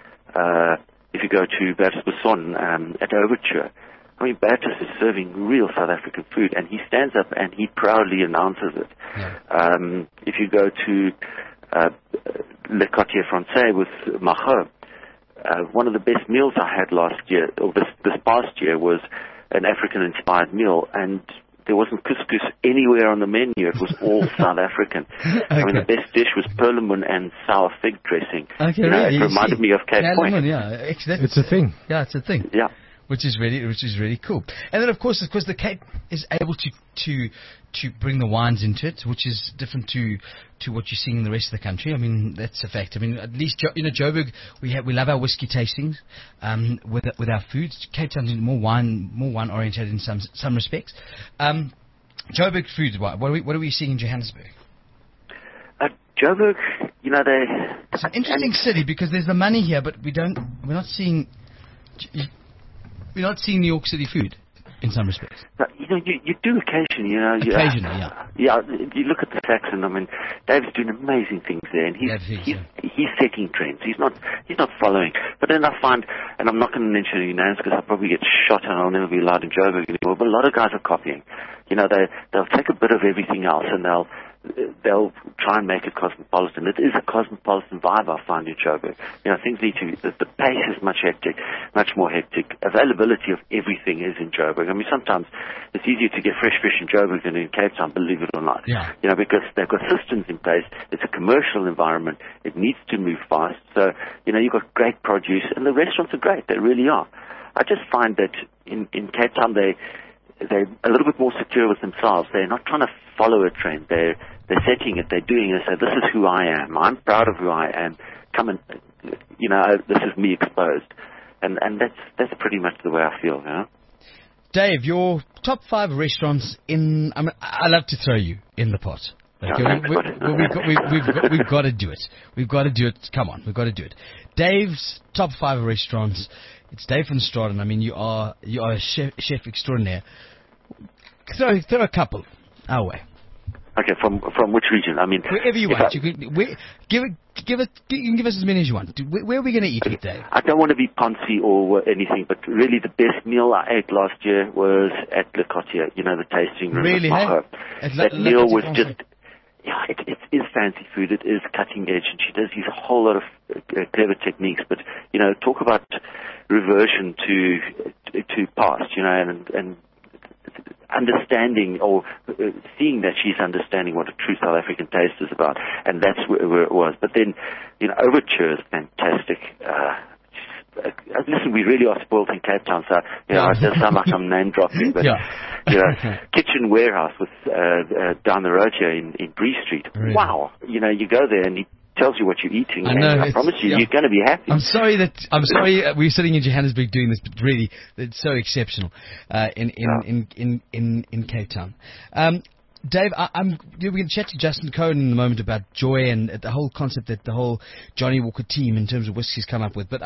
Speaker 9: if you go to Bertus Besson at Overture, I mean, Bertus is serving real South African food, and he stands up and he proudly announces it. If you go to Le Quartier Français with Macho. One of the best meals I had last year, or this past year, was an African-inspired meal, and there wasn't couscous anywhere on the menu. It was all South African.
Speaker 2: Okay.
Speaker 9: I mean, the best dish was perlemoen and sour fig dressing.
Speaker 2: Okay,
Speaker 9: Really? It reminded me of Cape Point.
Speaker 2: Yeah,
Speaker 3: It's a thing.
Speaker 2: Yeah, it's a thing.
Speaker 9: Yeah.
Speaker 2: Which is really cool. And then of course the Cape is able to bring the wines into it, which is different to what you're seeing in the rest of the country. I mean, that's a fact. I mean, at least Joburg, we love our whiskey tastings with our foods. Cape Town is more wine oriented in some respects. Joburg food, what are we seeing in Johannesburg?
Speaker 9: Joburg,
Speaker 2: it's an interesting city because there's the money here, but we're not seeing New York City food in some respects.
Speaker 9: But, you do occasionally,
Speaker 2: Occasionally, yeah.
Speaker 9: Yeah, you look at the Saxon. I mean, Dave's doing amazing things there, and he's setting trends. He's not following. But then I find, and I'm not going to mention any names because I'll probably get shot and I'll never be allowed in Joburg anymore. But a lot of guys are copying. They'll take a bit of everything else and they'll try and make it cosmopolitan. It is a cosmopolitan vibe, I find, in Joburg. Things need to, the pace is much more hectic. Availability of everything is in Joburg. I mean, sometimes it's easier to get fresh fish in Joburg than in Cape Town, believe it or not.
Speaker 2: Yeah.
Speaker 9: Because they've got systems in place. It's a commercial environment. It needs to move fast. So, you've got great produce, and the restaurants are great. They really are. I just find that in Cape Town, they're a little bit more secure with themselves. They're not trying to follow a trend. They're setting it. They're doing it. They say, this is who I am. I'm proud of who I am. Come and, this is me exposed. And that's pretty much the way I feel,
Speaker 2: Dave, your top 5 restaurants I love to throw you in the pot. Okay, we've got to do it. We've got to do it. Come on, we've got to do it. Dave's top 5 restaurants. It's Dave van Straten. I mean, you are a chef extraordinaire. Throw a couple our way.
Speaker 9: Okay, from which region? I mean,
Speaker 2: wherever you want. You can give us as many as you want. Where are we going to eat with Dave?
Speaker 9: I don't want to be poncy or anything, but really the best meal I ate last year was at Le Quartier. The tasting room.
Speaker 2: Really?
Speaker 9: That meal was just. Yeah, it is fancy food. It is cutting edge, and she does use a whole lot of clever techniques. But talk about reversion to past, and understanding or seeing that she's understanding what a true South African taste is about, and that's where it was. But then, Overture is fantastic. Listen, we really are spoiled in Cape Town, so it does sound like I'm name dropping, but Kitchen Warehouse with down the road here in Bree Street. Really? Wow, you go there and he tells you what you're eating.
Speaker 2: I know.
Speaker 9: I promise you're going to be happy.
Speaker 2: I'm sorry we're sitting in Johannesburg doing this, but really, it's so exceptional in Cape Town. Dave, we're going to chat to Justin Cohen in a moment about joy and the whole concept that the whole Johnny Walker team in terms of whiskey's come up with. But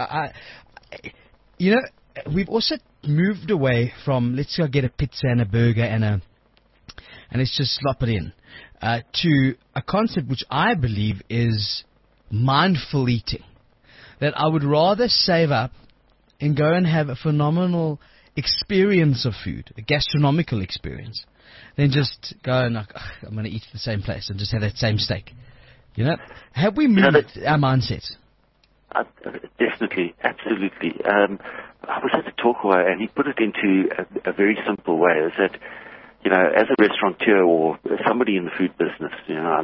Speaker 2: we've also moved away from let's go get a pizza and a burger and let's just slop it in to a concept which I believe is mindful eating. That I would rather save up and go and have a phenomenal experience of food, a gastronomical experience, than just go and I'm going to eat at the same place and just have that same steak. Have we moved our mindset?
Speaker 9: Definitely, absolutely. I was at the Talkaway, and he put it into a very simple way. Is that as a restaurateur or somebody in the food business,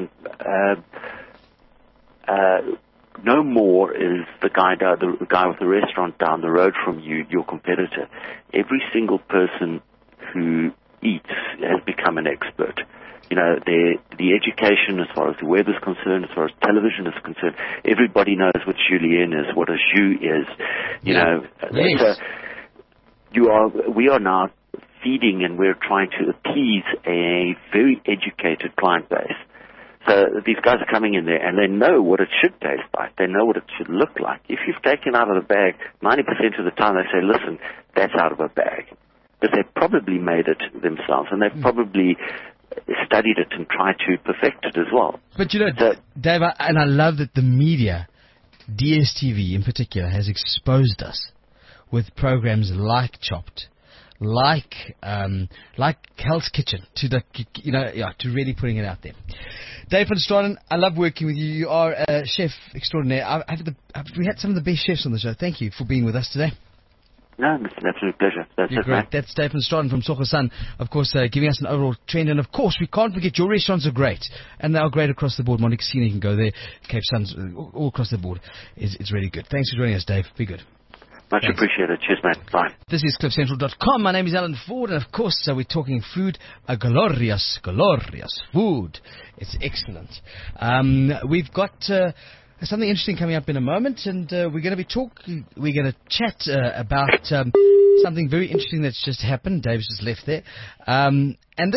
Speaker 9: no more is the guy with the restaurant down the road from you your competitor. Every single person who eats has become an expert. The education as far as the web is concerned, as far as television is concerned, everybody knows what julienne is, what a jus is.
Speaker 2: Yes.
Speaker 9: We are now feeding and we're trying to appease a very educated client base. So these guys are coming in there and they know what it should taste like. They know what it should look like. If you've taken out of the bag, 90% of the time they say, listen, that's out of a bag. Because they've probably made it themselves and they've probably studied it and tried to perfect it as well.
Speaker 2: But Dave, and I love that the media, DSTV in particular, has exposed us with programs like Chopped, like Hell's Kitchen to to really putting it out there. Dave van Straten, I love working with you. You are a chef extraordinaire. We had some of the best chefs on the show. Thank you for being with us today.
Speaker 9: No, it's an absolute pleasure. That's
Speaker 2: You're
Speaker 9: it,
Speaker 2: great.
Speaker 9: mate.
Speaker 2: That's Dave van Straten from Socha Sun, of course, giving us an overall trend. And, of course, we can't forget your restaurants are great. And they are great across the board. Monte Cassino, you can go there. Cape Suns, all across the board. It's really good. Thanks for joining us, Dave. Be good.
Speaker 9: Much appreciated. Cheers, mate. Bye.
Speaker 2: This is CliffCentral.com. My name is Alan Ford. And, of course, we're talking food. A glorious, glorious food. It's excellent. We've got... something interesting coming up in a moment, and we're going to chat about something very interesting that's just happened. Dave's just left there, and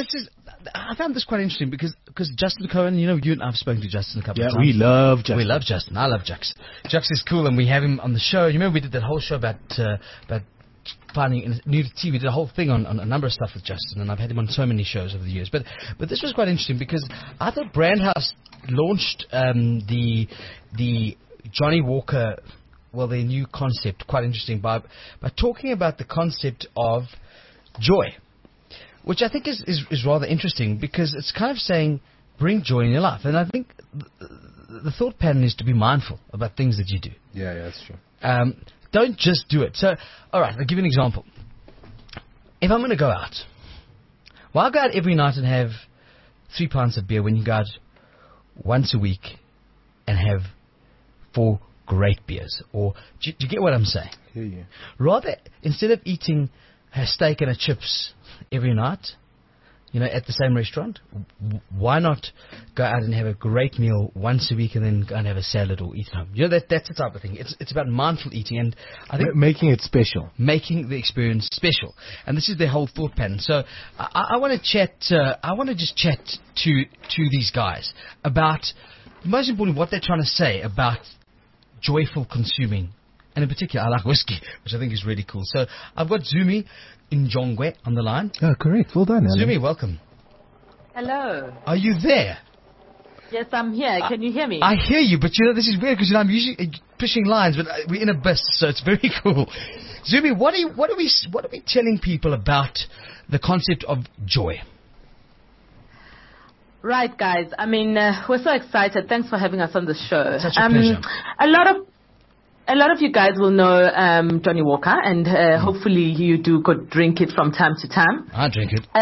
Speaker 2: I found this quite interesting because Justin Cohen, you and I've spoken to Justin a couple of times.
Speaker 3: We love Justin.
Speaker 2: We love Justin. I love Jux. Jux is cool, and we have him on the show. You remember we did that whole show about finding nudity. We did a whole thing on a number of stuff with Justin, and I've had him on so many shows over the years. But this was quite interesting because I thought Brandhouse launched the Johnny Walker, their new concept, quite interesting, by talking about the concept of joy, which I think is rather interesting because it's kind of saying bring joy in your life. And I think the thought pattern is to be mindful about things that you do.
Speaker 3: Yeah, that's true.
Speaker 2: Don't just do it. So, all right, I'll give you an example. If I'm going to go out, I go out every night and have 3 pints of beer when you go out once a week and have 4 great beers. Or, do you get what I'm saying?
Speaker 3: Yeah.
Speaker 2: Rather, instead of eating a steak and a chips every night, at the same restaurant, why not go out and have a great meal once a week and then go and have a salad or eat at home? That's the type of thing. It's about mindful eating, and I think
Speaker 3: making it special,
Speaker 2: making the experience special, and this is their whole thought pattern. So I want to chat. I want to just chat to these guys about, most importantly, what they're trying to say about joyful consuming. And in particular, I like whiskey, which I think is really cool. So I've got Zumi Njongwe on the line.
Speaker 3: Oh, correct. Well done, Alan.
Speaker 2: Zumi, welcome.
Speaker 10: Hello.
Speaker 2: Are you there?
Speaker 10: Yes, I'm here. Can you hear me?
Speaker 2: I hear you, but this is weird because I'm usually pushing lines, but we're in a bus, so it's very cool. Zumi, what are we telling people about the concept of joy?
Speaker 10: Right, guys. I mean, we're so excited. Thanks for having us on the show.
Speaker 2: Such a pleasure.
Speaker 10: A lot of you guys will know Johnny Walker, and hopefully you do go drink it from time to time.
Speaker 2: I drink it.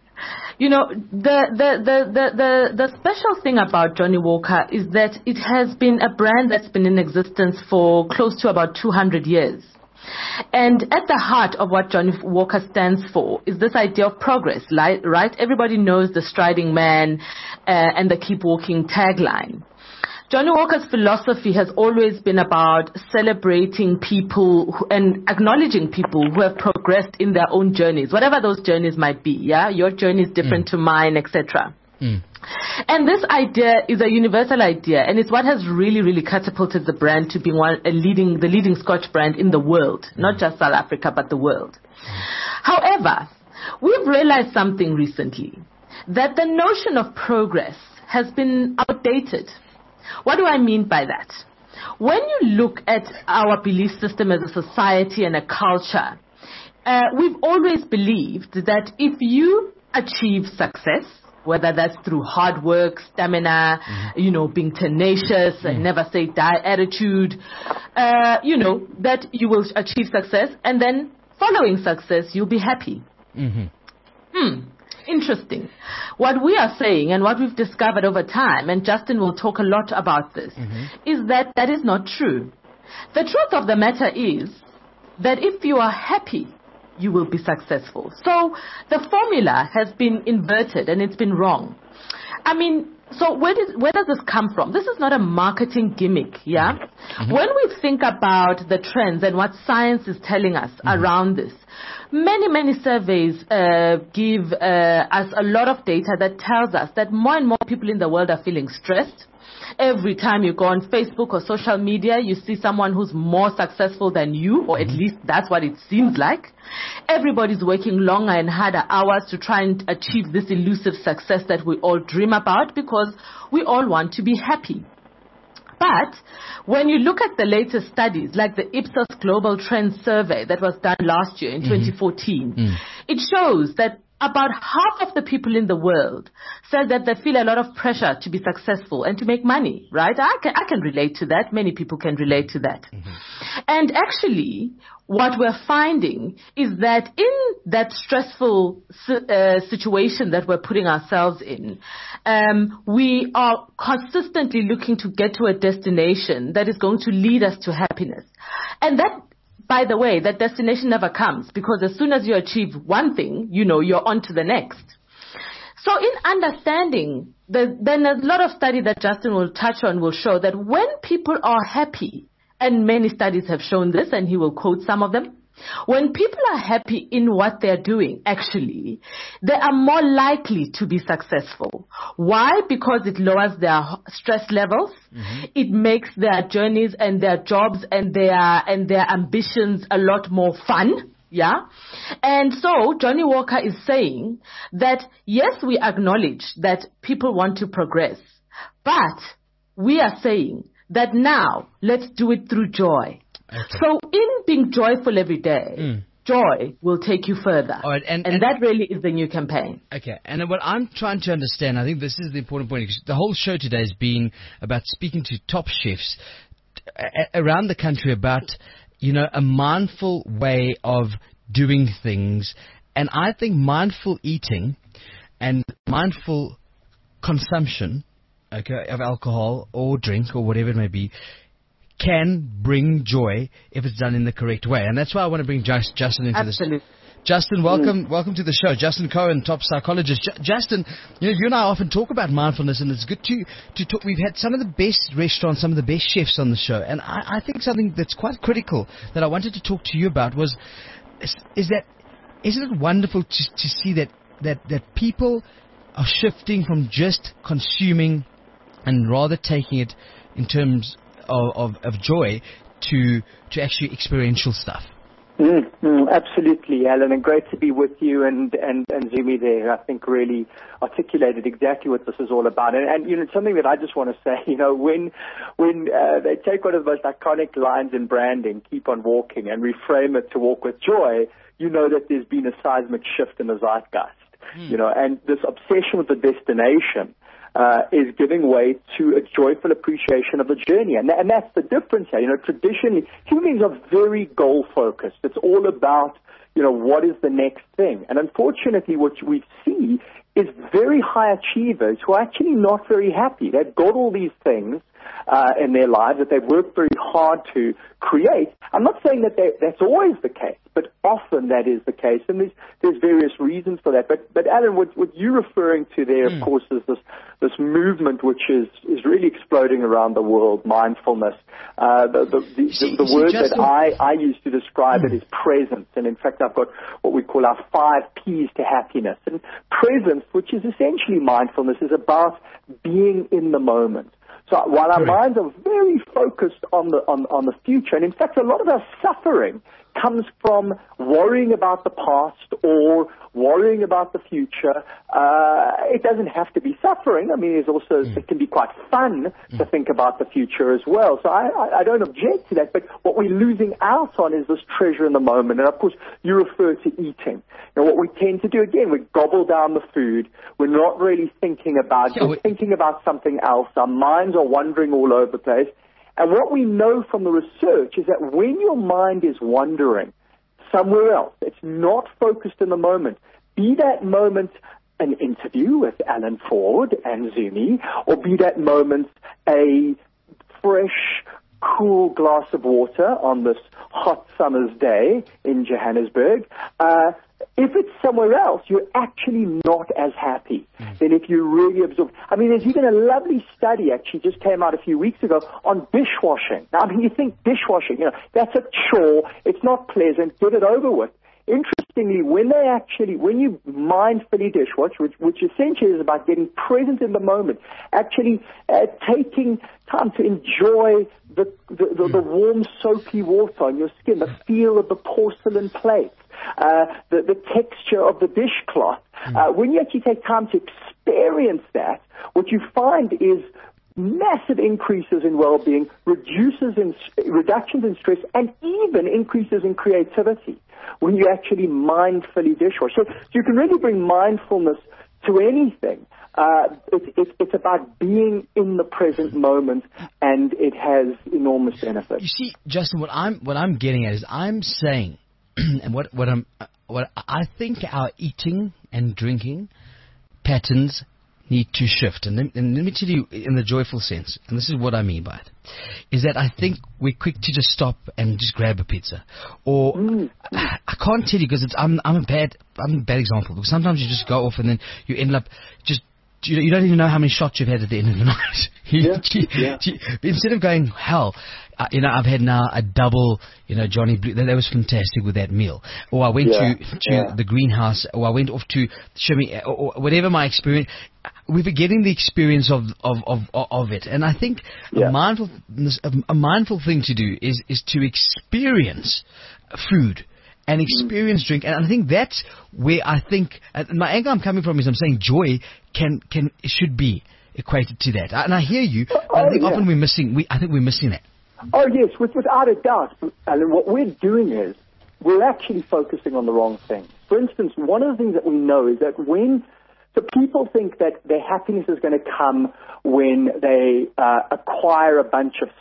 Speaker 10: The special thing about Johnny Walker is that it has been a brand that's been in existence for close to about 200 years. And at the heart of what Johnny Walker stands for is this idea of progress, right? Everybody knows the striding man and the keep walking tagline. Johnny Walker's philosophy has always been about celebrating people and acknowledging people who have progressed in their own journeys, whatever those journeys might be. Yeah, your journey is different to mine, etc. And this idea is a universal idea, and it's what has really, really catapulted the brand to being the leading Scotch brand in the world, not just South Africa, but the world. However, we've realized something recently, that the notion of progress has been outdated. What do I mean by that? When you look at our belief system as a society and a culture, we've always believed that if you achieve success, whether that's through hard work, stamina, being tenacious and never say die attitude, that you will achieve success, and then following success, you'll be happy. Interesting. What we are saying and what we've discovered over time, and Justin will talk a lot about this, is that is not true. The truth of the matter is that if you are happy, you will be successful. So the formula has been inverted and it's been wrong. I mean, so where does this come from? This is not a marketing gimmick, yeah? When we think about the trends and what science is telling us around this, many surveys give us a lot of data that tells us that more and more people in the world are feeling stressed. Every time you go on Facebook or social media, you see someone who's more successful than you, or at least that's what it seems like. Everybody's working longer and harder hours to try and achieve this elusive success that we all dream about because we all want to be happy. But when you look at the latest studies, like the Ipsos Global Trends Survey that was done last year in 2014, it shows that about half of the people in the world said that they feel a lot of pressure to be successful and to make money, right? I can relate to that. Many people can relate to that. And actually, what we're finding is that in that stressful situation that we're putting ourselves in, we are consistently looking to get to a destination that is going to lead us to happiness. And that, by the way, that destination never comes, because as soon as you achieve one thing, you're on to the next. So in understanding, then a lot of study that Justin will touch on will show that when people are happy, and many studies have shown this, and he will quote some of them, when people are happy in what they're doing, actually, they are more likely to be successful. Why? Because it lowers their stress levels. It makes their journeys and their jobs and their ambitions a lot more fun. Yeah. And so Johnny Walker is saying that, yes, we acknowledge that people want to progress, but we are saying that now let's do it through joy. Okay. So in being joyful every day, joy will take you further. All right, and that really is the new campaign.
Speaker 2: Okay, and what I'm trying to understand, I think this is the important point, because the whole show today has been about speaking to top chefs around the country about, a mindful way of doing things. And I think mindful eating and mindful consumption, okay, of alcohol or drink or whatever it may be, can bring joy if it's done in the correct way. And that's why I want to bring Justin into this. Justin, welcome to the show. Justin Cohen, top psychologist. Justin, you and I often talk about mindfulness, and it's good to talk. We've had some of the best restaurants, some of the best chefs on the show, and I think something that's quite critical that I wanted to talk to you about isn't it wonderful to see that people are shifting from just consuming and rather taking it in terms of joy to actually experiential stuff.
Speaker 11: Absolutely, Alan, and great to be with you and Zumi there. I think really articulated exactly what this is all about. And something that I just want to say, when they take one of the most iconic lines in branding, keep on walking, and reframe it to walk with joy, that there's been a seismic shift in the zeitgeist. And this obsession with the destination is giving way to a joyful appreciation of the journey. And that's the difference here. Traditionally, human beings are very goal-focused. It's all about, what is the next thing? And unfortunately, what we see is very high achievers who are actually not very happy. They've got all these things in their lives that they've worked very hard to create. I'm not saying that that's always the case, but often that is the case, and there's various reasons for that. But Alan, what you're referring to there, of course, is this movement which is really exploding around the world, mindfulness. The word that I use to describe it is presence, and in fact I've got what we call our 5 P's to happiness. And presence, which is essentially mindfulness, is about being in the moment. So while our minds are very focused on the future, and in fact a lot of our suffering comes from worrying about the past or worrying about the future. It doesn't have to be suffering. I mean, it can be quite fun to think about the future as well. So I don't object to that. But what we're losing out on is this treasure in the moment. And of course, you refer to eating. Now, what we tend to do, again, we gobble down the food. We're not really thinking about it. We're thinking about something else. Our minds are wandering all over the place. And what we know from the research is that when your mind is wandering somewhere else, it's not focused in the moment, be that moment an interview with Alan Ford and Zumi, or be that moment a fresh, cool glass of water on this hot summer's day in Johannesburg, if it's somewhere else, you're actually not as happy than if you really absorb. I mean, there's even a lovely study actually just came out a few weeks ago on dishwashing. Now, I mean, you think dishwashing, that's a chore. It's not pleasant. Get it over with. Interestingly, when you mindfully dishwash, which essentially is about getting present in the moment, actually taking time to enjoy the warm soapy water on your skin, the feel of the porcelain plates, the texture of the dishcloth. When you actually take time to experience that, what you find is massive increases in well-being, reductions in stress, and even increases in creativity when you actually mindfully dishwash. So you can really bring mindfulness to anything. It's about being in the present moment, and it has enormous benefits.
Speaker 2: You see, Justin, what I'm getting at is I'm saying, and what I think our eating and drinking patterns need to shift. And let me tell you in the joyful sense, and this is what I mean by it, is that I think we're quick to just stop and just grab a pizza. Or I can't tell you because I'm a bad example, because sometimes you just go off and then you end up just, you don't even know how many shots you've had at the end of the night. Instead of going, hell, I've had now a double, Johnny Blue. That was fantastic with that meal. Or I went to the greenhouse, or I went off to show me, or whatever my experience. We're forgetting the experience of it. And I think a mindful thing to do is to experience food and experience drink. And I think that's where my angle I'm coming from is I'm saying joy should be equated to that. And I hear you. I think often we're missing that.
Speaker 11: Oh, yes, without a doubt. Alan, what we're doing is we're actually focusing on the wrong thing. For instance, one of the things that we know is that so people think that their happiness is going to come when they acquire a bunch of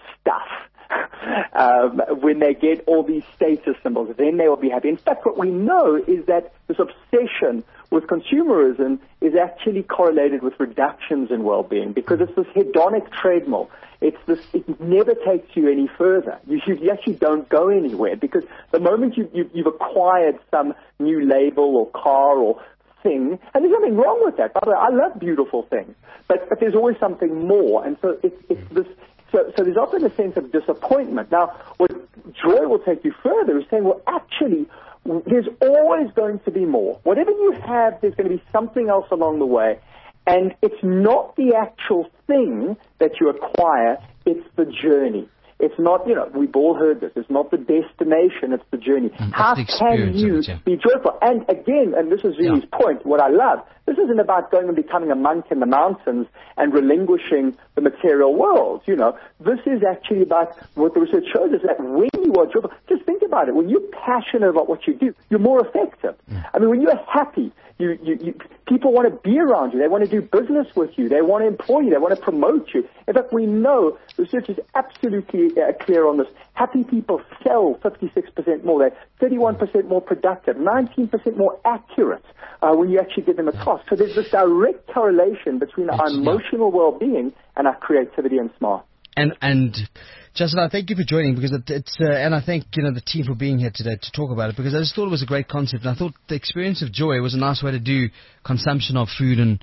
Speaker 11: stuff. When they get all these status symbols, then they will be happy. In fact, what we know is that this obsession with consumerism is actually correlated with reductions in well-being, because it's this hedonic treadmill. It never takes you any further. You actually don't go anywhere, because the moment you've acquired some new label or car or thing, and there's nothing wrong with that. By the way, I love beautiful things, but there's always something more, and so it's this. So there's often a sense of disappointment. Now, what joy will take you further is saying, well, actually, there's always going to be more. Whatever you have, there's going to be something else along the way. And it's not the actual thing that you acquire, it's the journey. It's not, we've all heard this, it's not the destination, it's the journey. How can you be joyful? And again, and this is Zumi's point, what I love, this isn't about going and becoming a monk in the mountains and relinquishing the material world, This is actually about what the research shows is that when you are joyful, just think about it, when you're passionate about what you do, you're more effective. I mean, when you're happy, people want to be around you. They want to do business with you. They want to employ you. They want to promote you. In fact, we know, research is absolutely clear on this. Happy people sell 56% more. They're 31% more productive, 19% more accurate when you actually give them a task. So there's this direct correlation between our emotional well-being and our creativity and smart.
Speaker 2: And Justin, I thank you for joining, because and I thank the team for being here today to talk about it, because I just thought it was a great concept, and I thought the experience of joy was a nice way to do consumption of food and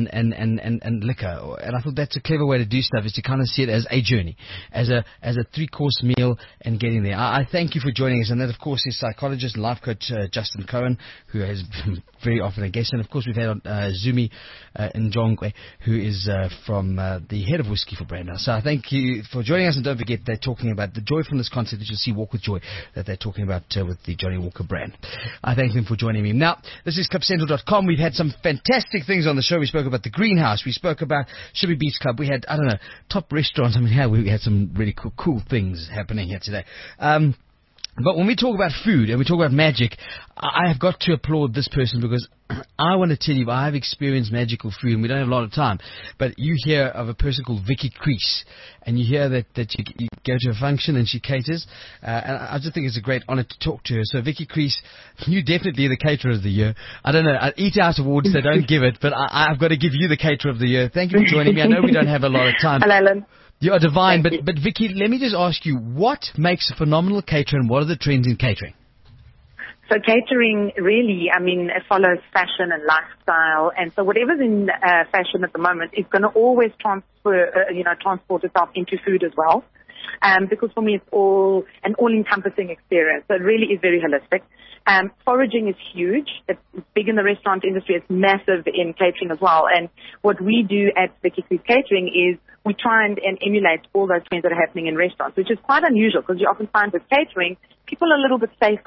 Speaker 2: liquor, and I thought that's a clever way to do stuff, is to kind of see it as a journey, as a 3-course meal and getting there. I thank you for joining us, and that of course is psychologist and life coach Justin Cohen, who has been very often a guest, and of course we've had Zumi Njongwe, who is from the head of Whiskey for Brand. So I thank you for joining us, and don't forget they're talking about the joyfulness concept that you'll see Walk with Joy that they're talking about with the Johnny Walker brand. I thank them for joining me. Now, this is ClipCentral.com. We've had some fantastic things on the show. We spoke about the greenhouse. We spoke about Shibby Beach Club. We had, top restaurants. I mean, we had some really cool things happening here today. But when we talk about food and we talk about magic, I have got to applaud this person, because I want to tell you, I have experienced magical food, and we don't have a lot of time, but you hear of a person called Vicky Crease, and you hear that you go to a function and she caters, and I just think it's a great honor to talk to her. So Vicky Crease, you definitely the caterer of the year. I don't know, Eat Out Awards, they don't give it, but I've got to give you the caterer of the year. Thank you for joining me. I know we don't have a lot of time.
Speaker 12: Hello, Alan.
Speaker 2: You are divine, but Vicky, let me just ask you, what makes a phenomenal caterer, and what are the trends in catering?
Speaker 12: So catering really, it follows fashion and lifestyle, and so whatever's in fashion at the moment is going to always transport itself into food as well. Because for me it's all an all-encompassing experience. So it really is very holistic. Foraging is huge. It's big in the restaurant industry. It's massive in catering as well. And what we do at Vicky Crease Catering is we try and emulate all those trends that are happening in restaurants, which is quite unusual, because you often find with catering, people are a little bit safer.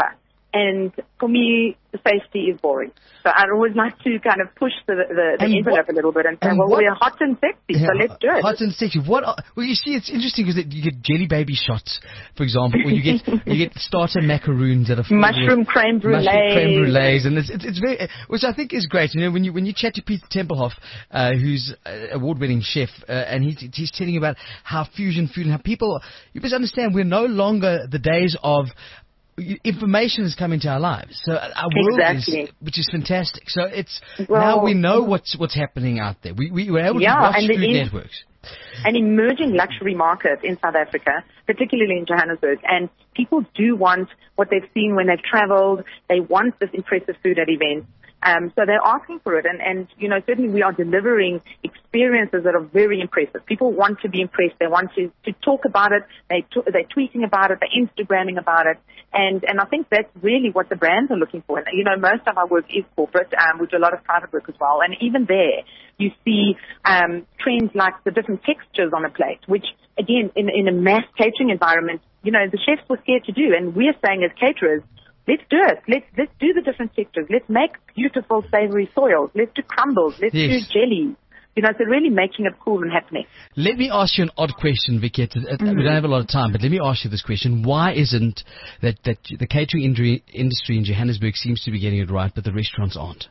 Speaker 12: And for me, the safety is boring. So I always like to kind of push the envelope a little bit and say, well, we're hot and sexy, so let's do it.
Speaker 2: Hot and sexy. Well, you see, it's interesting because you get jelly baby shots, for example, or you get starter macaroons that are
Speaker 12: mushroom creme brulees,
Speaker 2: and it's very, which I think is great. You know, when you chat to Peter Tempelhoff, who's an award-winning chef, and he's telling you about how fusion food and how people, you must understand, we're no longer the days of information has come into our lives, so our world is, which is fantastic. So it's now we know what's happening out there. We were able to watch Food Networks.
Speaker 12: An emerging luxury market in South Africa, particularly in Johannesburg, and people do want what they've seen when they've travelled. They want this impressive food at events. So they're asking for it, and you know, certainly we are delivering experiences that are very impressive. People want to be impressed. They want to talk about it. They're tweeting about it. They're Instagramming about it, and I think that's really what the brands are looking for. And you know, most of our work is corporate. We do a lot of private work as well, and even there you see trends like the different textures on a plate, which again, in a mass catering environment, you know, the chefs were scared to do, and we're saying as caterers, let's do it. Let's do the different textures. Let's make beautiful savory soils. Let's do crumbles. Let's do jelly. You know, so really making it cool and happening.
Speaker 2: Let me ask you an odd question, Vicky. We don't have a lot of time, but let me ask you this question. Why isn't that the catering industry in Johannesburg seems to be getting it right, but the restaurants aren't?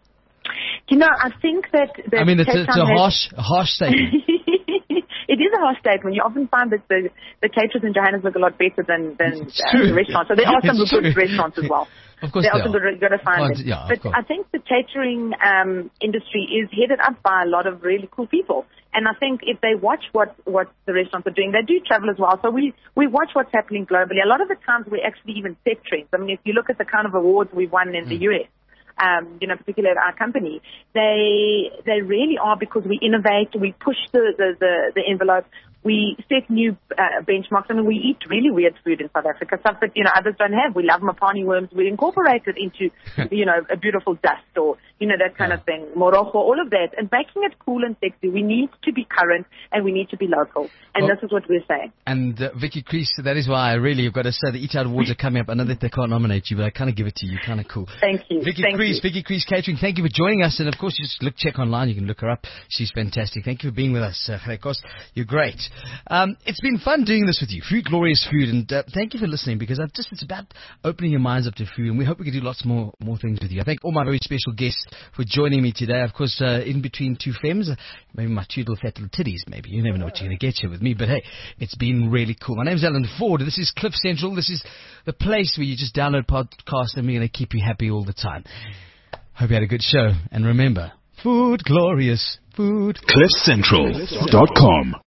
Speaker 12: You know, I think that
Speaker 2: I mean, it's a harsh statement.
Speaker 12: It is a harsh statement. You often find that the caterers in Johannesburg are a lot better than the restaurants. So there are some good restaurants as well.
Speaker 2: Of course,
Speaker 12: they're also good. You've got to find it.
Speaker 2: Yeah,
Speaker 12: but I think the catering industry is headed up by a lot of really cool people. And I think if they watch what the restaurants are doing, they do travel as well. So we watch what's happening globally. A lot of the times we actually even set trends. I mean, if you look at the kind of awards we've won in the US, you know, particularly at our company, they really are because we innovate, we push the envelope, we set new benchmarks. I mean, we eat really weird food in South Africa, stuff that, you know, others don't have. We love mapani worms. We incorporate it into, you know, a beautiful dust or, you know, that kind of thing. Morogo, all of that. And making it cool and sexy. We need to be current and we need to be local. And this is what we're saying.
Speaker 2: And Vicky Kreis, that is why I really have got to say the Eat Out Awards are coming up. I know that they can't nominate you, but I kind of give it to you. Kind of cool.
Speaker 12: Thank you.
Speaker 2: Vicky Kreis Catering, thank you for joining us. And of course, you just check online. You can look her up. She's fantastic. Thank you for being with us. You're great. It's been fun doing this with you. Food, glorious food. And thank you for listening, because it's about opening your minds up to food. And we hope we can do lots more things with you. I thank all my very special guests for joining me today. Of course, in between two femmes, maybe my two little fat little titties, maybe. You never know what you're going to get here with me. But hey, it's been really cool. My name's Alan Ford. This is Cliff Central. This is the place where you just download podcasts and we're going to keep you happy all the time. Hope you had a good show. And remember, food, glorious food.
Speaker 1: CliffCentral.com